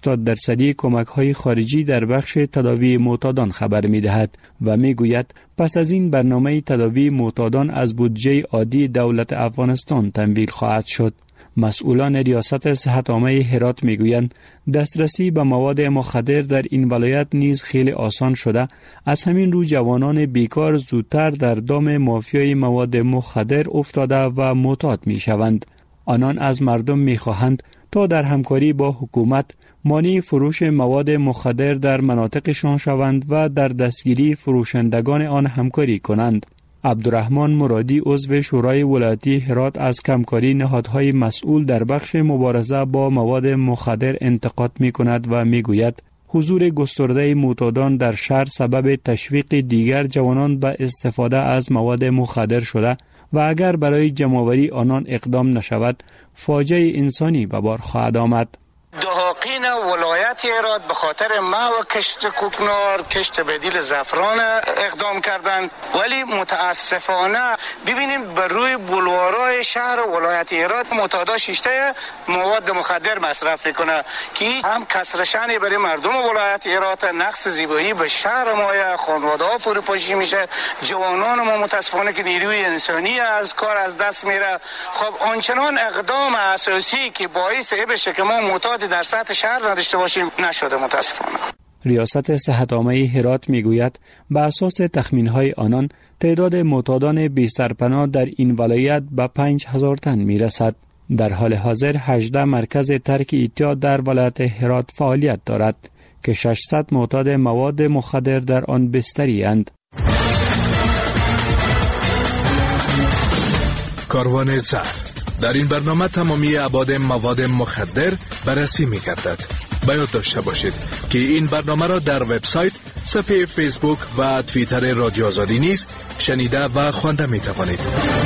Speaker 25: 80% کمک‌های خارجی در بخش تداوی معتادان خبر می‌دهد و می‌گوید پس از این برنامه تداوی معتادان از بودجه عادی دولت افغانستان تمویل خواهد شد. مسئولان ریاست صحت عامه هرات می‌گویند دسترسی به مواد مخدر در این ولایت نیز خیلی آسان شده. از همین رو جوانان بیکار زودتر در دام مافیای مواد مخدر افتاده و معتاد می‌شوند. آنان از مردم می‌خواهند تا در همکاری با حکومت مانع فروش مواد مخدر در مناطقشان شوند و در دستگیری فروشندگان آن همکاری کنند. عبدالرحمن مرادی عضو شورای ولایتی هرات از کمکاری نهادهای مسئول در بخش مبارزه با مواد مخدر انتقاد می‌کند و می‌گوید حضور گسترده معتادان در شهر سبب تشویق دیگر جوانان به استفاده از مواد مخدر شده و اگر برای جمع‌آوری آنان اقدام نشود فاجعه انسانی به بار خواهد آمد.
Speaker 4: دهاقین ولایت هرات به خاطر محو کشت کوکنار، کشت بدیل زعفران اقدام کردند، ولی متاسفانه ببینیم بر روی بلوارهای شهر ولایت هرات معتادا شیشته مواد مخدر مصرف میکنه که هم کسرشانی برای مردم ولایت هرات، نقص زیبایی به شهر ما، خانواده ها فروپاشی میشه، جوانان ما متاسفانه که نیروی انسانی از کار از دست میره. خب آنچنان اقدام اساسی که باعث بشه که ما معتاد در سطح شهر نداشته باشیم نشده متاسفانه.
Speaker 25: ریاست صحت عامه هرات میگوید به اساس تخمین‌های آنان تعداد معتادان بی سرپناه در این ولایت به 5000 تن میرسد. در حال حاضر 18 مرکز ترک اعتیاد در ولایت هرات فعالیت دارد که 600 معتاد مواد مخدر در آن بستری اند.
Speaker 6: کاروان زهر در این برنامه تمامی ابعاد مواد مخدر بررسی می‌گردد. باید داشته باشید که این برنامه را در وبسایت، صفحه فیسبوک و توییتر رادیو آزادی نیز شنیده و خوانده می‌توانید.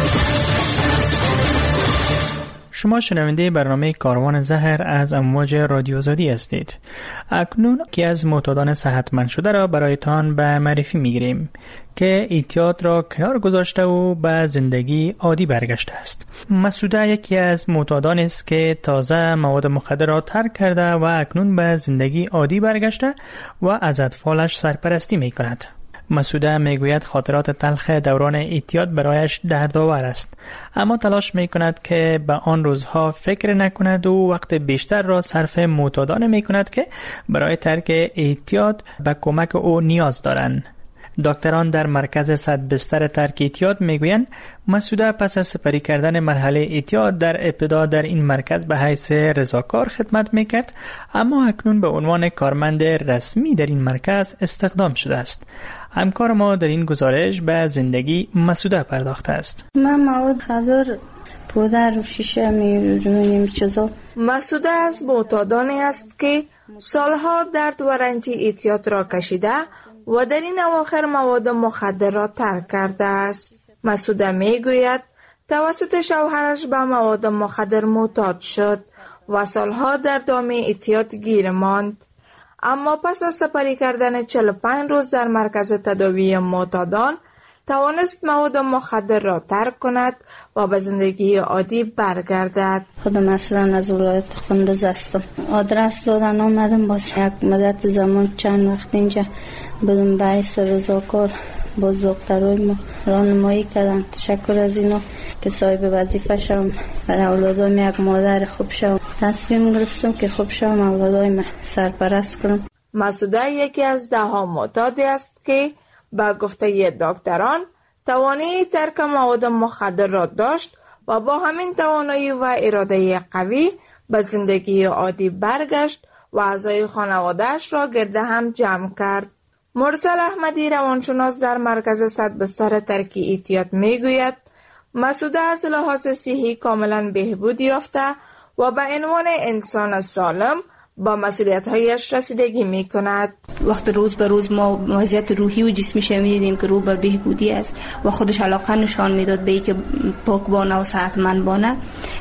Speaker 20: شما شنونده برنامه کاروان زهر از امواج رادیو آزادی هستید. اکنون که از معتادان صحتمند شده را برایتان به معرفی می‌گیریم که اعتیاد را کنار گذاشته و به زندگی عادی برگشته است. مسعوده یکی از معتادان است که تازه مواد مخدر را ترک کرده و اکنون به زندگی عادی برگشته و از اطفالش سرپرستی می‌کند. مسعوده میگوید خاطرات تلخ دوران اعتیاد برایش دردآور است، اما تلاش میکند که به آن روزها فکر نکند و وقت بیشتر را صرف معتادان میکند که برای ترک اعتیاد به کمک او نیاز دارند. دکتران در مرکز 100 بستر ترک اعتیاد میگویند مسعوده پس از سپری کردن مرحله اعتیاد در ابتدا در این مرکز به حیث رضاکار خدمت میکرد، اما اکنون به عنوان کارمند رسمی در این مرکز استخدام شده است. همکار ما در این گزارش به زندگی مسعوده پرداخته است.
Speaker 22: من مواد خدر پودر و شیشه می‌رویم چیزا.
Speaker 21: مسعوده از معتادانی است که سالها درد و رنج اعتیاد را کشیده و در این اواخر مواد مخدر را ترک کرده است. مسعوده میگوید توسط شوهرش به مواد مخدر معتاد شد و سالها در دام اعتیاد گیر ماند، اما پس از سپری کردن 45 روز در مرکز تداوی معتادان توانست مواد مخدر را ترک کند و به زندگی عادی برگردد.
Speaker 22: خودم اصلا از ولایت خندز هستم. آدرس دادن آمدم باز یک مدت زمان چند وقت اینجا بدون بحث رضاکار باز دکترای ما راهنمایی کردن. تشکر از اینا که صاحب وظیفه شدم، برای اولادایم یک مادر خوب شدم. تصمیم گرفتم که خوب شدم اولادایم سرپرست کنم.
Speaker 21: مسعوده یکی از 10 معتادی است که با گفته دکتران توانایی ترک مواد مخدر را داشت و با همین توانایی و اراده قوی به زندگی عادی برگشت و اعضای خانواده‌اش را گرد هم جمع کرد. مرسل احمدی روانشناس در مرکز 100 بستر ترک اعتیاد میگوید مسعوده از لحاظ صحی کاملا بهبود یافته و به عنوان انسان سالم با مسئولیت‌هایش رسیدگی می‌کند.
Speaker 7: وقت روز به روز ما وضعیت روحی و جسمیش می‌دیدیم که رو به بهبودی است و خودش علاقه نشان میداد به اینکه پاکبانه و صحتمندانه.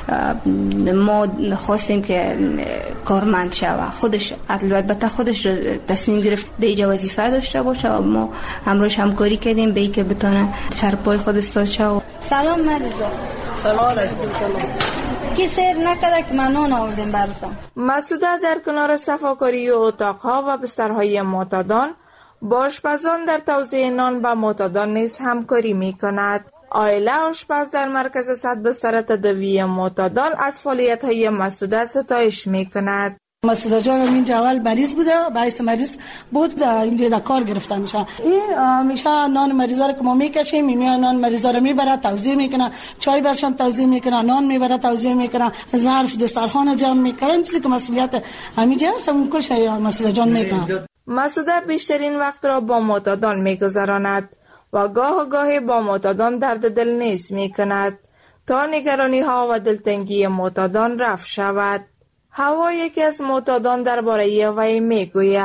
Speaker 7: ما خواستیم که کارمند شود. خودش البته خودش تصمیم گرفت دیگه وظیفه داشته باشه و ما همراهش همکاری کردیم به اینکه بتونه سر پای خود استاد شود.
Speaker 22: سلام مریضا.
Speaker 14: سلام علیکم. سلام.
Speaker 22: کی سیر نکرده که من نان آوردیم براتون.
Speaker 21: مسعوده در کنار صفاکاری اتاقها و بسترهای معتادان با آشپزان در توزیع نان به معتادان نیز همکاری می‌کند. آیله آشپز در مرکز 100 بستر تداوی معتادان از فعالیت‌های مسعوده ستایش می‌کند.
Speaker 8: مسعوده جان اینجا اول مریض بوده، باعث مریض بود اینجا کار گرفتن میشه. این همیشه نان مریضا رو که ما میکشیم، میاد نان مریضا رو میبره توزیع میکنه، چای برشان توزیع میکنه، نان میبره توزیع میکنه، ظرف دسترخوان جمع میکنه. چیزی که مسئولیت همینجا است اون کلش مسعوده جان میکنه.
Speaker 21: مسعوده بیشترین وقت را با معتادان میگذراند و گاه با معتادان درد دل نیز میکند تا نگرانی ها و دلتنگی معتادان رفع شود. هوا یکی از معتادان درباره وی میگوید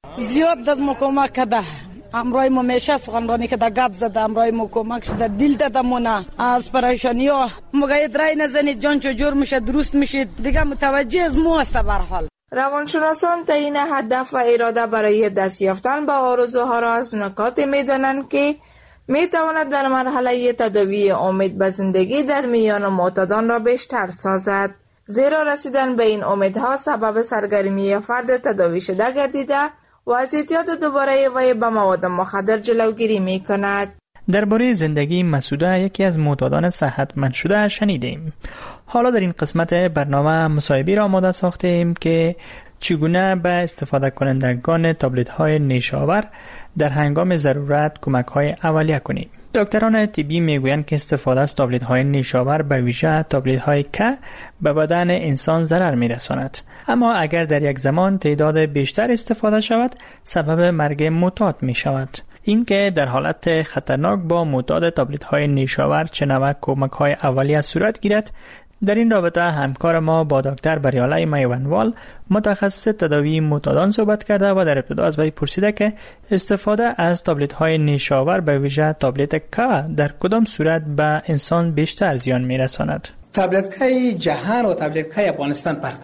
Speaker 8: زیاد از ما کمک کرده. امرای ما میشه سخنرانی که در گپ زده، امرای ما کمک شده، دل داده مونه از پریشانی ها. مگه رای نزنید جان چجور میشه درست میشه دیگه متوجه از ما است. به هر حال
Speaker 21: روانشناسان تعیین هدف و اراده برای دست یافتن به آرزوها را از نکات میدانند که میتواند در مرحله تداوی امید به زندگی در میان معتادان را بیشتر سازد، زیرا رسیدن به این امیدها سبب سرگرمی فرد تداوی شده گردیده و از اعتیاد دوباره وی به مواد مخدر جلوگیری می کند.
Speaker 20: درباره زندگی مسعوده، یکی از معتادان صحتمند شده، شنیدیم. حالا در این قسمت برنامه مصاحبه را آماده ساختیم که چگونه به استفاده کنندگان تابلت های نیشاور در هنگام ضرورت کمک های اولیه کنیم. دکتران طبی میگویند که استفاده از تابلت های نیشاور به ویژه تابلت های که به بدن انسان ضرر میرساند، اما اگر در یک زمان تعداد بیشتر استفاده شود سبب مرگ معتاد می شود. این که در حالت خطرناک با معتاد تابلت های نیشاور چنوک کمک های اولیه صورت گیرد. در این رابطه همکار ما با دکتر بریاله میوانوال متخصص تداوی معتادان صحبت کرده و در ابتدا از وی پرسیده که استفاده از تابلت های نیشاور به ویژه تابلت که در کدام صورت به انسان بیشتر زیان میرساند.
Speaker 18: تابلت که جهان و تابلت که افغانستان پرتر،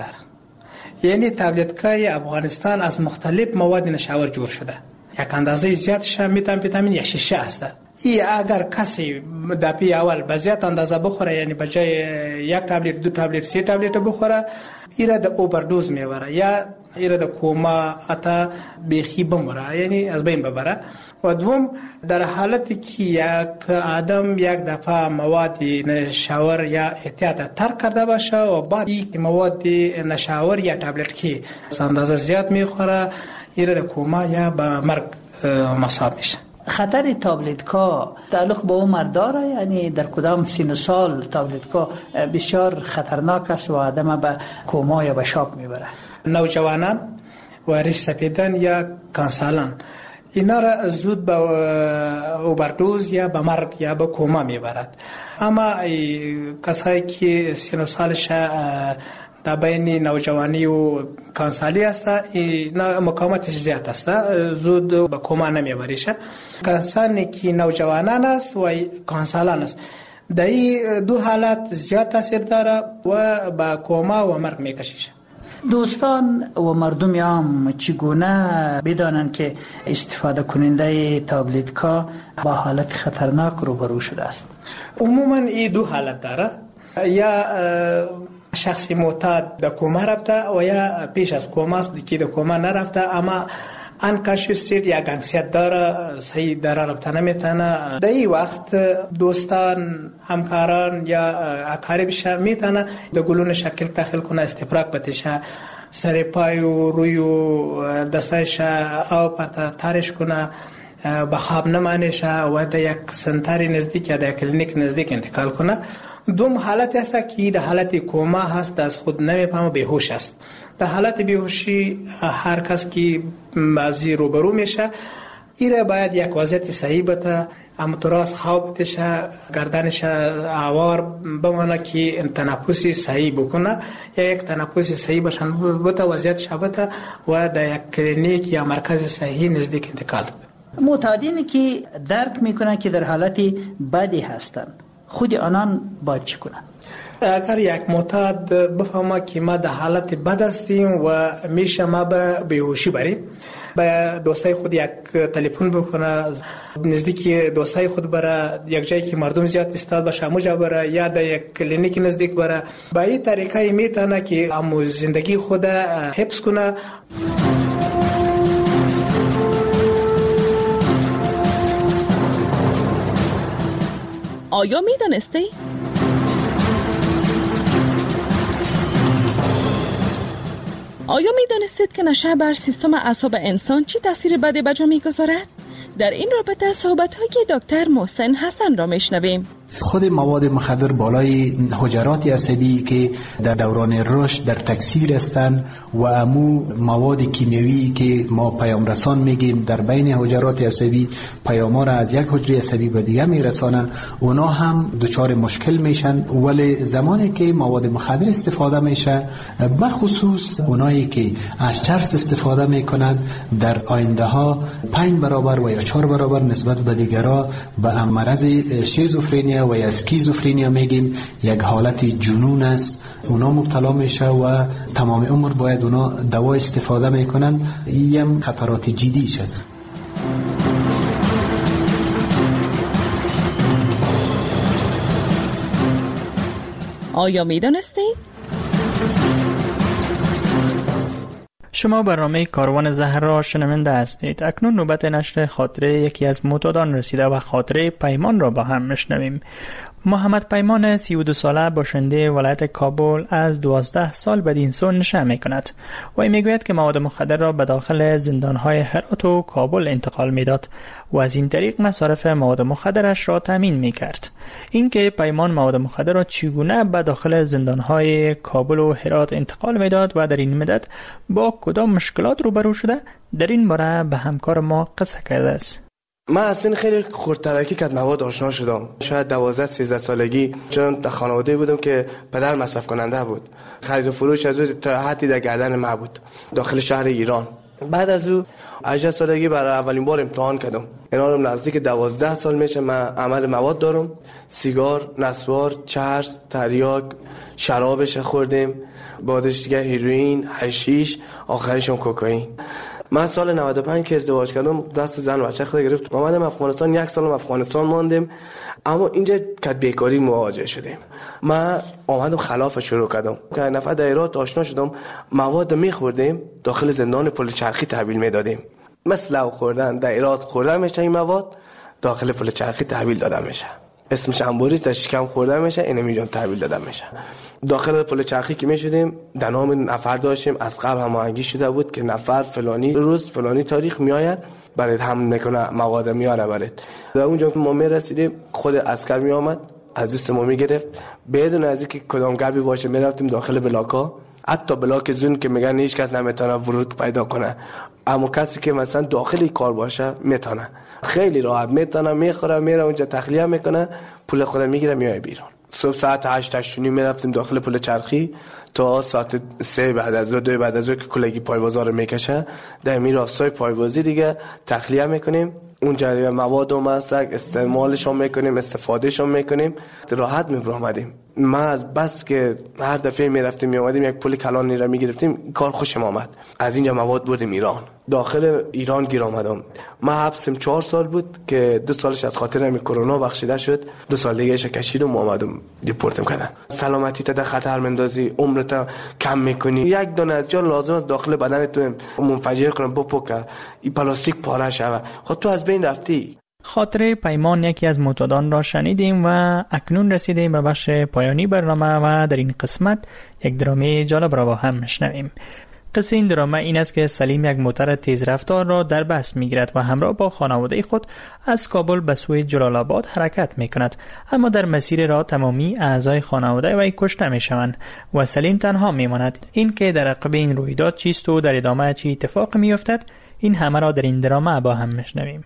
Speaker 18: یعنی تابلت که افغانستان از مختلف مواد نشاور جور شده. یک اندازه زیادش متامفتامین یا شیشه است. اگر کسی دپی اول به زیاد اندازه بخوره، یعنی به جای یک تابلت 2 تابلت 3 تابلت بخوره، ایره د اووردوز میبره یا ایره د کوما اتا بیخی بمره، یعنی از بین ببره. و دوم در حالتی که یک آدم یک دفعه مواد نشاور یا اعتیاد ترک کرده باشه و بعد یک مواد نشاور یا تابلت که اندازه زیاد میخوره، ایره د کوما یا به مرگ مصاب میشه.
Speaker 9: خطر تابلت کا تعلق به عمر داره، یعنی در کدام سن و سال تابلت کا بسیار خطرناک است و آدم به کوما یا به شاپ میبره؟
Speaker 18: نوجوانان و ریش سپیدن یا کانسالان اینا را زود به اووردوز یا به مرگ یا به کوما میبرد. اما کسایی که سن و سالش در بین نوجوانی و کانسالی است، اینا مقاومتش زیاد است، زود به کوما نمیبریشه. کسانی که نوجوانان است و کانسالان است، در این دو حالت زیاد تاثیر داره و به کوما و مرگ میکشیشه.
Speaker 9: دوستان و مردم عام چگونه بدانند که استفاده کننده تابلت کا با حالت خطرناک روبرو شده است؟
Speaker 18: عموما این دو حالت داره، یا شخصی معتاد در کوما رفته و یا پیش از کوما است که در کوما نرفته، اما انکانشیوس یا گنگسیت داره، صحیح در رفتن نمیتونه. در این وقت دوستان، همکاران یا اقاربش میتونه در گلون شکل داخل کنه، استفراغ بتشه، سر پای و روی و دستایش آب پتا تارش کنه، به خواب نمانشه و در یک سنتری نزدیک یا در کلینیک نزدیک انتقال کنه. دوم حالت است که در حالت کوما هست، از خود نمیفهمه، بیهوش است. در حالت بیهوشی هر کس که از روبرو میشه، ایره باید یک وضعیت صحیح بده، امتراس خواب بتشه، گردنش آوار بمانه که تنفسی صحیح بکنه، یا یک تنفسی صحیح بشن بده، وضعیتش بده و در یک کلینیک یا مرکز صحیح نزدیک انتقال بده.
Speaker 9: معتادینی که درک میکنن که در حالت بدی هستند، خود آنان باید چی کنند؟
Speaker 18: اگر یک معتاد بفهمه که ما در حالت بد هستیم و میشه ما به بیهوشی بریم، به دوستای خود یک تلفن بکنه، نزدیک دوستای خود بره، یک جایی که مردم زیاد استاد باشه موجا بره، یا در یک کلینیک نزدیک بره. به این طریقه میتونه که امو زندگی خود حفظ کنه.
Speaker 10: آیا میدانسته؟ آیا میدانستید که نشه بر سیستم اعصاب انسان چی تاثیر بدی به جا میگذارد؟ در این رابطه صحبت‌های دکتر محسن حسن را میشنویم.
Speaker 11: خود مواد مخدر بالای حجرات عصبی که در دوران رشد در تکثیر هستند و امو مواد کیمیایی که ما پیام رسان میگیم در بین حجرات عصبی پیام را از یک حجره عصبی به دیگه میرسانند، اونا هم دچار مشکل میشن. ولی زمانی که مواد مخدر استفاده میشه، بخصوص اونایی که از چرس استفاده میکنند، در آینده ها 5 برابر و یا 4 برابر نسبت به دیگرها به مرض شیزوفرنیا و یا اسکیزوفرنیا میگیم، یک حالت جنون است، اونا مبتلا میشه و تمام عمر باید اونا دوا استفاده میکنن. این خطرات جدیش است.
Speaker 10: آیا میدانستید؟
Speaker 20: شما برنامه کاروان زهر را شنونده هستید. اکنون نوبت نشر خاطره یکی از معتادان رسیده و خاطره پیمان را با هم میشنویم. محمد پیمان 32 ساله باشنده ولایت کابل از 12 سال بدین سو نشه می کند و میگوید که مواد مخدر را به داخل زندانهای هرات و کابل انتقال میداد و از این طریق مصارف مواد مخدرش را تامین می کرد. اینکه پیمان مواد مخدر را چگونه به داخل زندانهای کابل و هرات انتقال میداد و در این مدت با کدام مشکلات روبرو شده، در این باره به همکار ما قصه کرده است.
Speaker 23: من اصلا خیلی خردترکی که مواد آشنا شدم. شاید 12-13 سالگی، چون در خانواده بودم که پدر مصرف کننده بود. خرید و فروش از او تا حدی در گردن ما بود داخل شهر ایران. بعد از او 18 سالگی برای اولین بار امتحان کردم. اینا رو نزدیک 12 سال میشه من عمل مواد دارم. سیگار، نسوار، چرس، تریاک، شرابش خوردیم، بعدش دیگه هیروئین، حشیش، آخرشون کوکائین. من سال 95 که ازدواج کردم دست زن بچه خود گرفت. اومدم افغانستان، 1 سال افغانستان ماندیم، اما اینجا کد بیکاری مواجه شدیم. من اومدم خلاف شروع کردم که نفر در ایران آشنا شدم. مواد میخوردیم داخل زندان پل چرخی تحویل میدادیم. مثل او خوردن در ایران خوردن میشه، این مواد داخل پل چرخی تحویل دادن میشه. اسمش انبوریست، در شکم خوردن میشه، اینو میجون تحویل دادن میشه. داخل پل چرخی که میشدیم در نام نفر داشتیم، از قبل هماهنگی شده بود که نفر فلانی روز فلانی تاریخ میآید برای هم میکنه، مواد میاره برات. در اونجا که ما میرسیدیم خود عسکر میآمد از دست ما میگرفت، بدون از اینکه کدام گربی باشه میرفتیم داخل بلاکا. حتی بلاک زون که میگن هیچ کس نمیتونه ورود پیدا کنه، اما کسی که مثلا داخلی کار باشه میتونه، خیلی راحت میتونه، میخوره، میره اونجا تخلیه میکنه، پول خود میگیره میاد بیرون. صبح ساعت 8 میرفتیم داخل پل چرخی تا ساعت 3 بعد از 2 بعد از که کلگی پایوازا رو میکشه، در می راستای پایوازی دیگه تخلیه میکنیم. اونجا مواد و مسک استعمالشون میکنیم، استفادهشون میکنیم، راحت میبرامدیم. ما از بس که هر دفعه میرفتیم میامدیم یک پول کلانی را میگرفتیم، کار خوشم آمد. از اینجا مواد بردیم ایران. داخل ایران گیر آمدم. من حبسم 4 سال بود که 2 سالش از خاطر همین کرونا بخشیده شد. 2 سال دیگه اش کشیدم و اومدم دیپورتم کردن. سلامتی تا در خطر مندازی، عمرت کم میکنی. یک دانه از جان لازم است داخل بدن تو منفجر کنه، بپکه این پلاستیک پاره شوه. خود تو از بین رفتی.
Speaker 20: خاطره پیمان یکی از معتادان را شنیدیم و اکنون رسیدیم به بخش پایانی برنامه و در این قسمت یک درامه جالب را با هم میشنویم. قصه این درامه این است که سلیم یک موتر تیز رفتار را در بست میگیرد و همراه با خانواده خود از کابل به سوی جلال آباد حرکت میکند، اما در مسیر راه تمامی اعضای خانواده وی کشته میشوند و سلیم تنها میماند. این که در عقب این رویداد چیست و در ادامه چه اتفاق میافتد، این همه را در این درامه با هم میشنویم.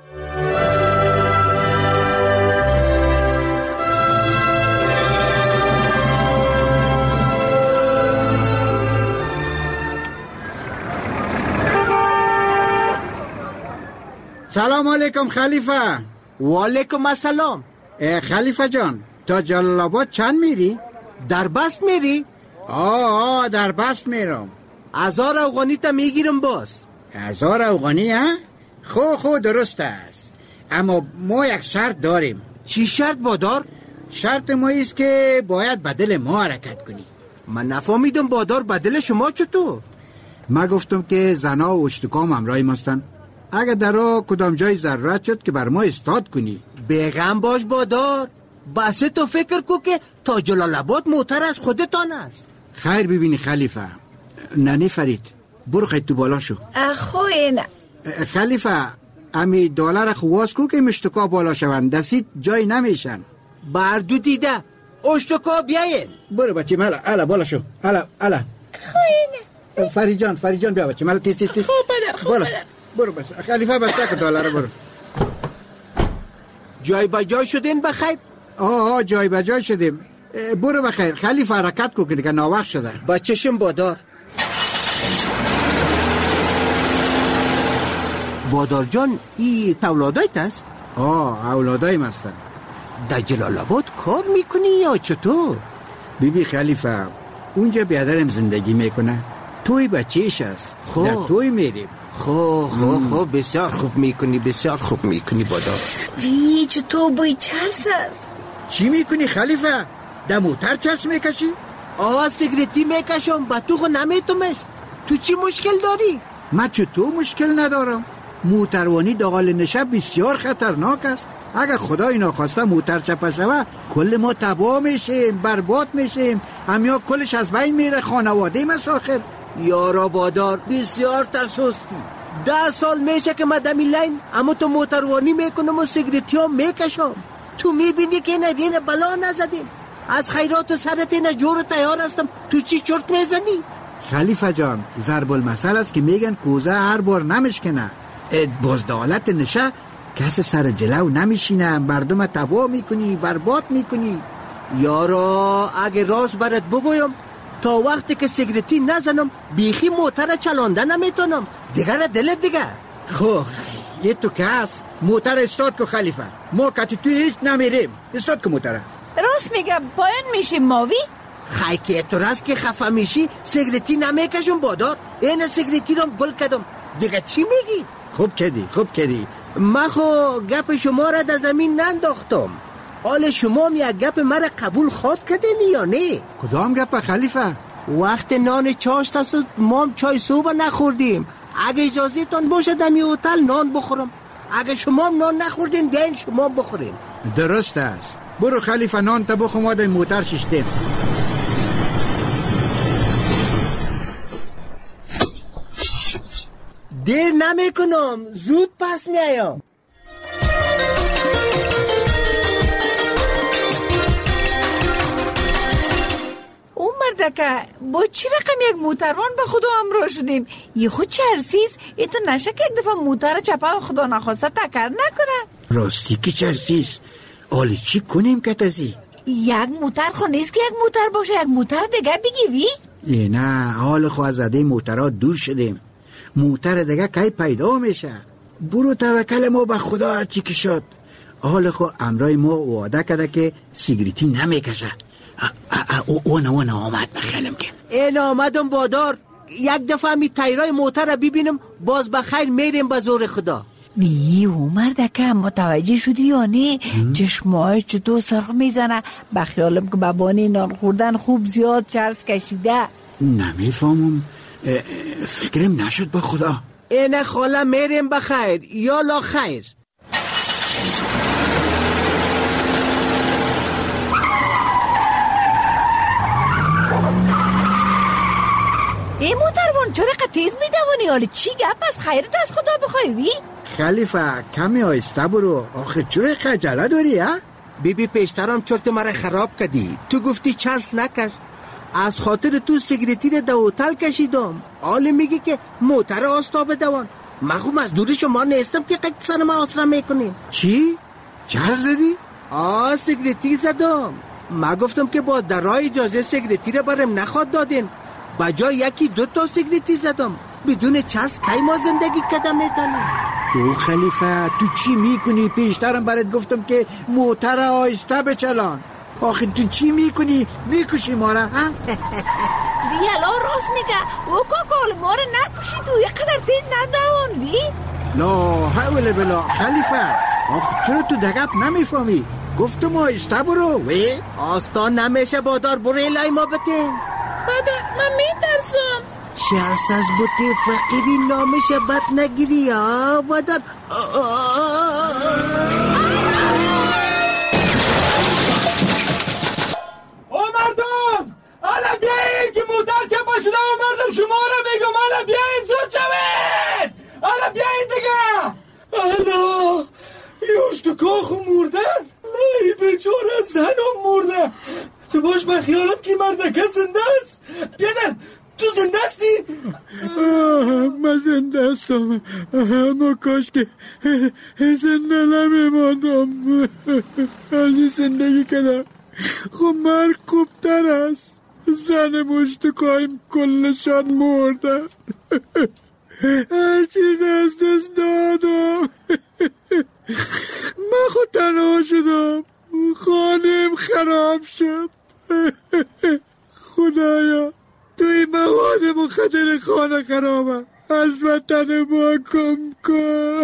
Speaker 24: سلام علیکم خلیفه.
Speaker 14: و علیکم السلام.
Speaker 24: خلیفه جان، تا جلال آباد چند میری؟
Speaker 14: در بست میری؟
Speaker 24: آه در بست میرم.
Speaker 14: 1000 افغانی تا میگیرم باز.
Speaker 24: 1000 افغانی ها؟ خو درست است، اما ما یک شرط داریم.
Speaker 14: چی شرط بادار؟
Speaker 24: شرط ما است که باید بدل ما حرکت کنی.
Speaker 14: من نفهمیدم بادار، بدل شما چطور؟
Speaker 24: ما گفتم که زنا و اشتکام همراهی ماستن، اگر در راه کدام جای ضرورت شد که بر ما استاد کنی.
Speaker 14: بیغم باش بادار، بس تو فکر کو که تا جلال آباد موتر از خودتان است.
Speaker 24: خیر ببینی خلیفه. ننی فرید برو خیلی تو بالا شو.
Speaker 12: اخوین
Speaker 24: خلیفه امی دلار خواست کو که مشتکا بالا شوند، دستید جای نمیشن.
Speaker 14: بردو دیده اشتکا بیاین.
Speaker 24: برو بچه مالا الا بالا شو الا
Speaker 10: خوینه
Speaker 24: فریجان بیا بچه مالا تیز
Speaker 10: خوب پدر خوب پدر.
Speaker 24: برو بچه خلیفه بسته که دالاره برو.
Speaker 14: جای بجای شدین بخیر؟
Speaker 24: آه جای بجای شدیم. برو بخیر خلیفه حرکت کو که دیگه ناوقت شده.
Speaker 14: بچه‌شم بادار. بادار جان ای اولادایت است؟
Speaker 24: اولادایم هستن.
Speaker 14: در جلال آباد کار میکنی یا چطور؟
Speaker 24: بیبی خلیفه اونجا بیادرم زندگی میکنه، توی بچهش است. در توی میریم.
Speaker 14: خوب بسیار خوب میکنی بادار.
Speaker 10: چطور بوی چرس است؟
Speaker 24: چی میکنی خلیفه؟ در موتر چرس میکشی؟
Speaker 14: سیگریتی میکشم با تو نمیتومش. تو چی مشکل داری؟
Speaker 24: من چطور مشکل ندارم؟ موتروانی داخل نشه بسیار خطرناک است. اگر خدای ناخواسته موتر چپه شوه کل ما تباه میشیم، برباد میشیم، همیا کلش از بین میره، خانواده مساخر.
Speaker 14: یارا بادار بسیار ترسوستی. 10 سال میشه که من دمی لین اما تو موتروانی میکنم و سیگریتی ها میکشم. تو میبینی که نبینه بلا نزدیم. از خیرات سرت اینه جور تیار هستم، تو چی چرت میزنی؟
Speaker 24: خلیفه جان ضرب المثل است که میگن کوزه هر بار نمیشکنه. بزدالت نشه کس سر جلو نمیشینه، مردم تباه میکنی، برباد میکنی.
Speaker 14: یارا اگه راست برات بگویم تا وقتی که سیگریتی نزنم بیخی موتر چلانده نمیتونم. دیگر دلت دیگه.
Speaker 24: یه تو کس موتر استاد که خلیفه ما کتی توی ایست نمیریم. استاد که موتره
Speaker 10: راست میگم پایان میشیم ماوی.
Speaker 14: خی که تو راست که خفه میشی سیگریتی نمیکشم بادار. این سیگریتی رو گل کردم دیگه چی میگی؟
Speaker 24: خوب کردی
Speaker 14: من خو گپ شما را در زمین ننداختم. آل شما یک گپ مرا قبول خواد کردین یا نه؟
Speaker 24: کدام گپ خلیفه؟
Speaker 14: وقت نان چاشت است ما چای صبح نخوردیم. اگه اجازه تان باشه دمی هتل نان بخورم. اگه شما نان نخوردین بیاین شما بخورین.
Speaker 24: درست است. برو خلیفه نان تا بخور، ما در موتر ششتیم.
Speaker 14: دیر نمی کنم زود پس میایم.
Speaker 10: اون مردکه با چی رقم یک موتروان به خدا همراه شدیم؟ یه خود چرسیز ایتو نشه که یک دفعه موتر چپه و خدا نخواسته تکر نکنه.
Speaker 24: راستی که چرسیز آلی چی کنیم که تازی؟
Speaker 10: یک موتر خو نیست که یک موتر باشه، یک موتر دیگه بگی وی؟
Speaker 24: نه حال خو از زده موترها دور شدیم. موتر دیگه کی پیدا میشه. برو توکل ما به خدا هرچی که شد. حال خو امرای ما وعده کرده که سیگریتی نمیکشه. اون آمد بخیلم که
Speaker 14: این آمدم بادار. یک دفعه می تایرای موتر را ببینم باز بخیر میریم به زور خدا.
Speaker 10: او مردکه متوجه شدی یا نه؟ چشمایش چطور سرخ میزنه. بخیالم که بابانی نان خوردن خوب زیاد چرس کشیده.
Speaker 24: نمیفهمم، فکرم نشد با خدا.
Speaker 14: اینه خاله میریم بخیر یا لا خیر.
Speaker 10: این موتروان چرا تیز میدوانی؟ حالا چی گپ از خیرت از خدا بخوای وی؟
Speaker 24: خلیفه کمی آیسته برو. آخه چرا خجله داری ها؟
Speaker 14: بیبی پیشترم چرت مرا خراب کردی. تو گفتی چرس نکش. از خاطر تو سیگریتی رو در هتل کشیدم. حالا میگی که موتر آستاب دوان. من خوب از دوری شما نیستم که قد سر ما آسرا میکنیم.
Speaker 24: چی؟ چرس زدی؟
Speaker 14: سیگریتی زدم. من گفتم که با درای اجازه سیگریتی رو برم نخواد دادین. بجای یکی 2 تا سیگریتی زدم. بدون چرس کی ما زندگی کدام میتونیم؟
Speaker 24: او خلیفه تو چی میکنی؟ پیشترم برات گفتم که موتر آیسته بچلان. آخه تو چی میکنی؟ میکشی ما را؟
Speaker 10: دیالا راست میگه. او کاکال ما را نکشی تو. یقدر تیز ندوان وی؟
Speaker 24: لا حول بلا خلیفه. آخه چرا تو دقیق نمیفهمی؟ گفتم آیسته برو. وی
Speaker 14: آستان نمیشه بادار. برو الهی ما بتین.
Speaker 10: پدر من میترسم.
Speaker 14: چرس از بوتی فقیری نامشه بد نگیری ها بادار.
Speaker 1: او مردم حالا بیایید که موتر چپا شده. او مردم شما را بگم حالا بیایید زود شوید. حالا بیایید دیگه. حالا یه اشتکا خو مردن. ای بیچاره زنم مرده. تو باش من خیالم که مردکه زنده است. بیادر تو زنده استی؟
Speaker 12: من زنده استم، اما کاش که زنده نمیماندم. هرچی زندگی کنم خب مرگ خوبتر است. زن مشتکایم کلشان مردن. هر چیز از دست دادم. من خود تنها شدم، خانم خراب شد. خدایا توی مواد مخدر خانه خرابم، از وطن ما کم کن.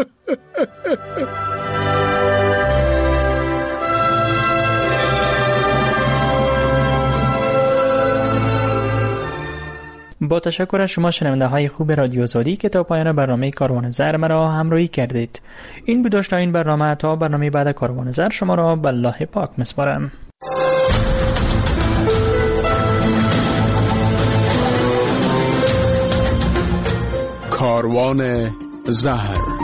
Speaker 20: با تشکر از شما شنونده های خوب رادیو آزادی که تا پایان برنامه کاروان زر مرا همراهی کردید. این بود داشته این برنامه. تا برنامه بعد کاروان زر شما را به الله پاک میسپارم.
Speaker 5: کاروان زهر.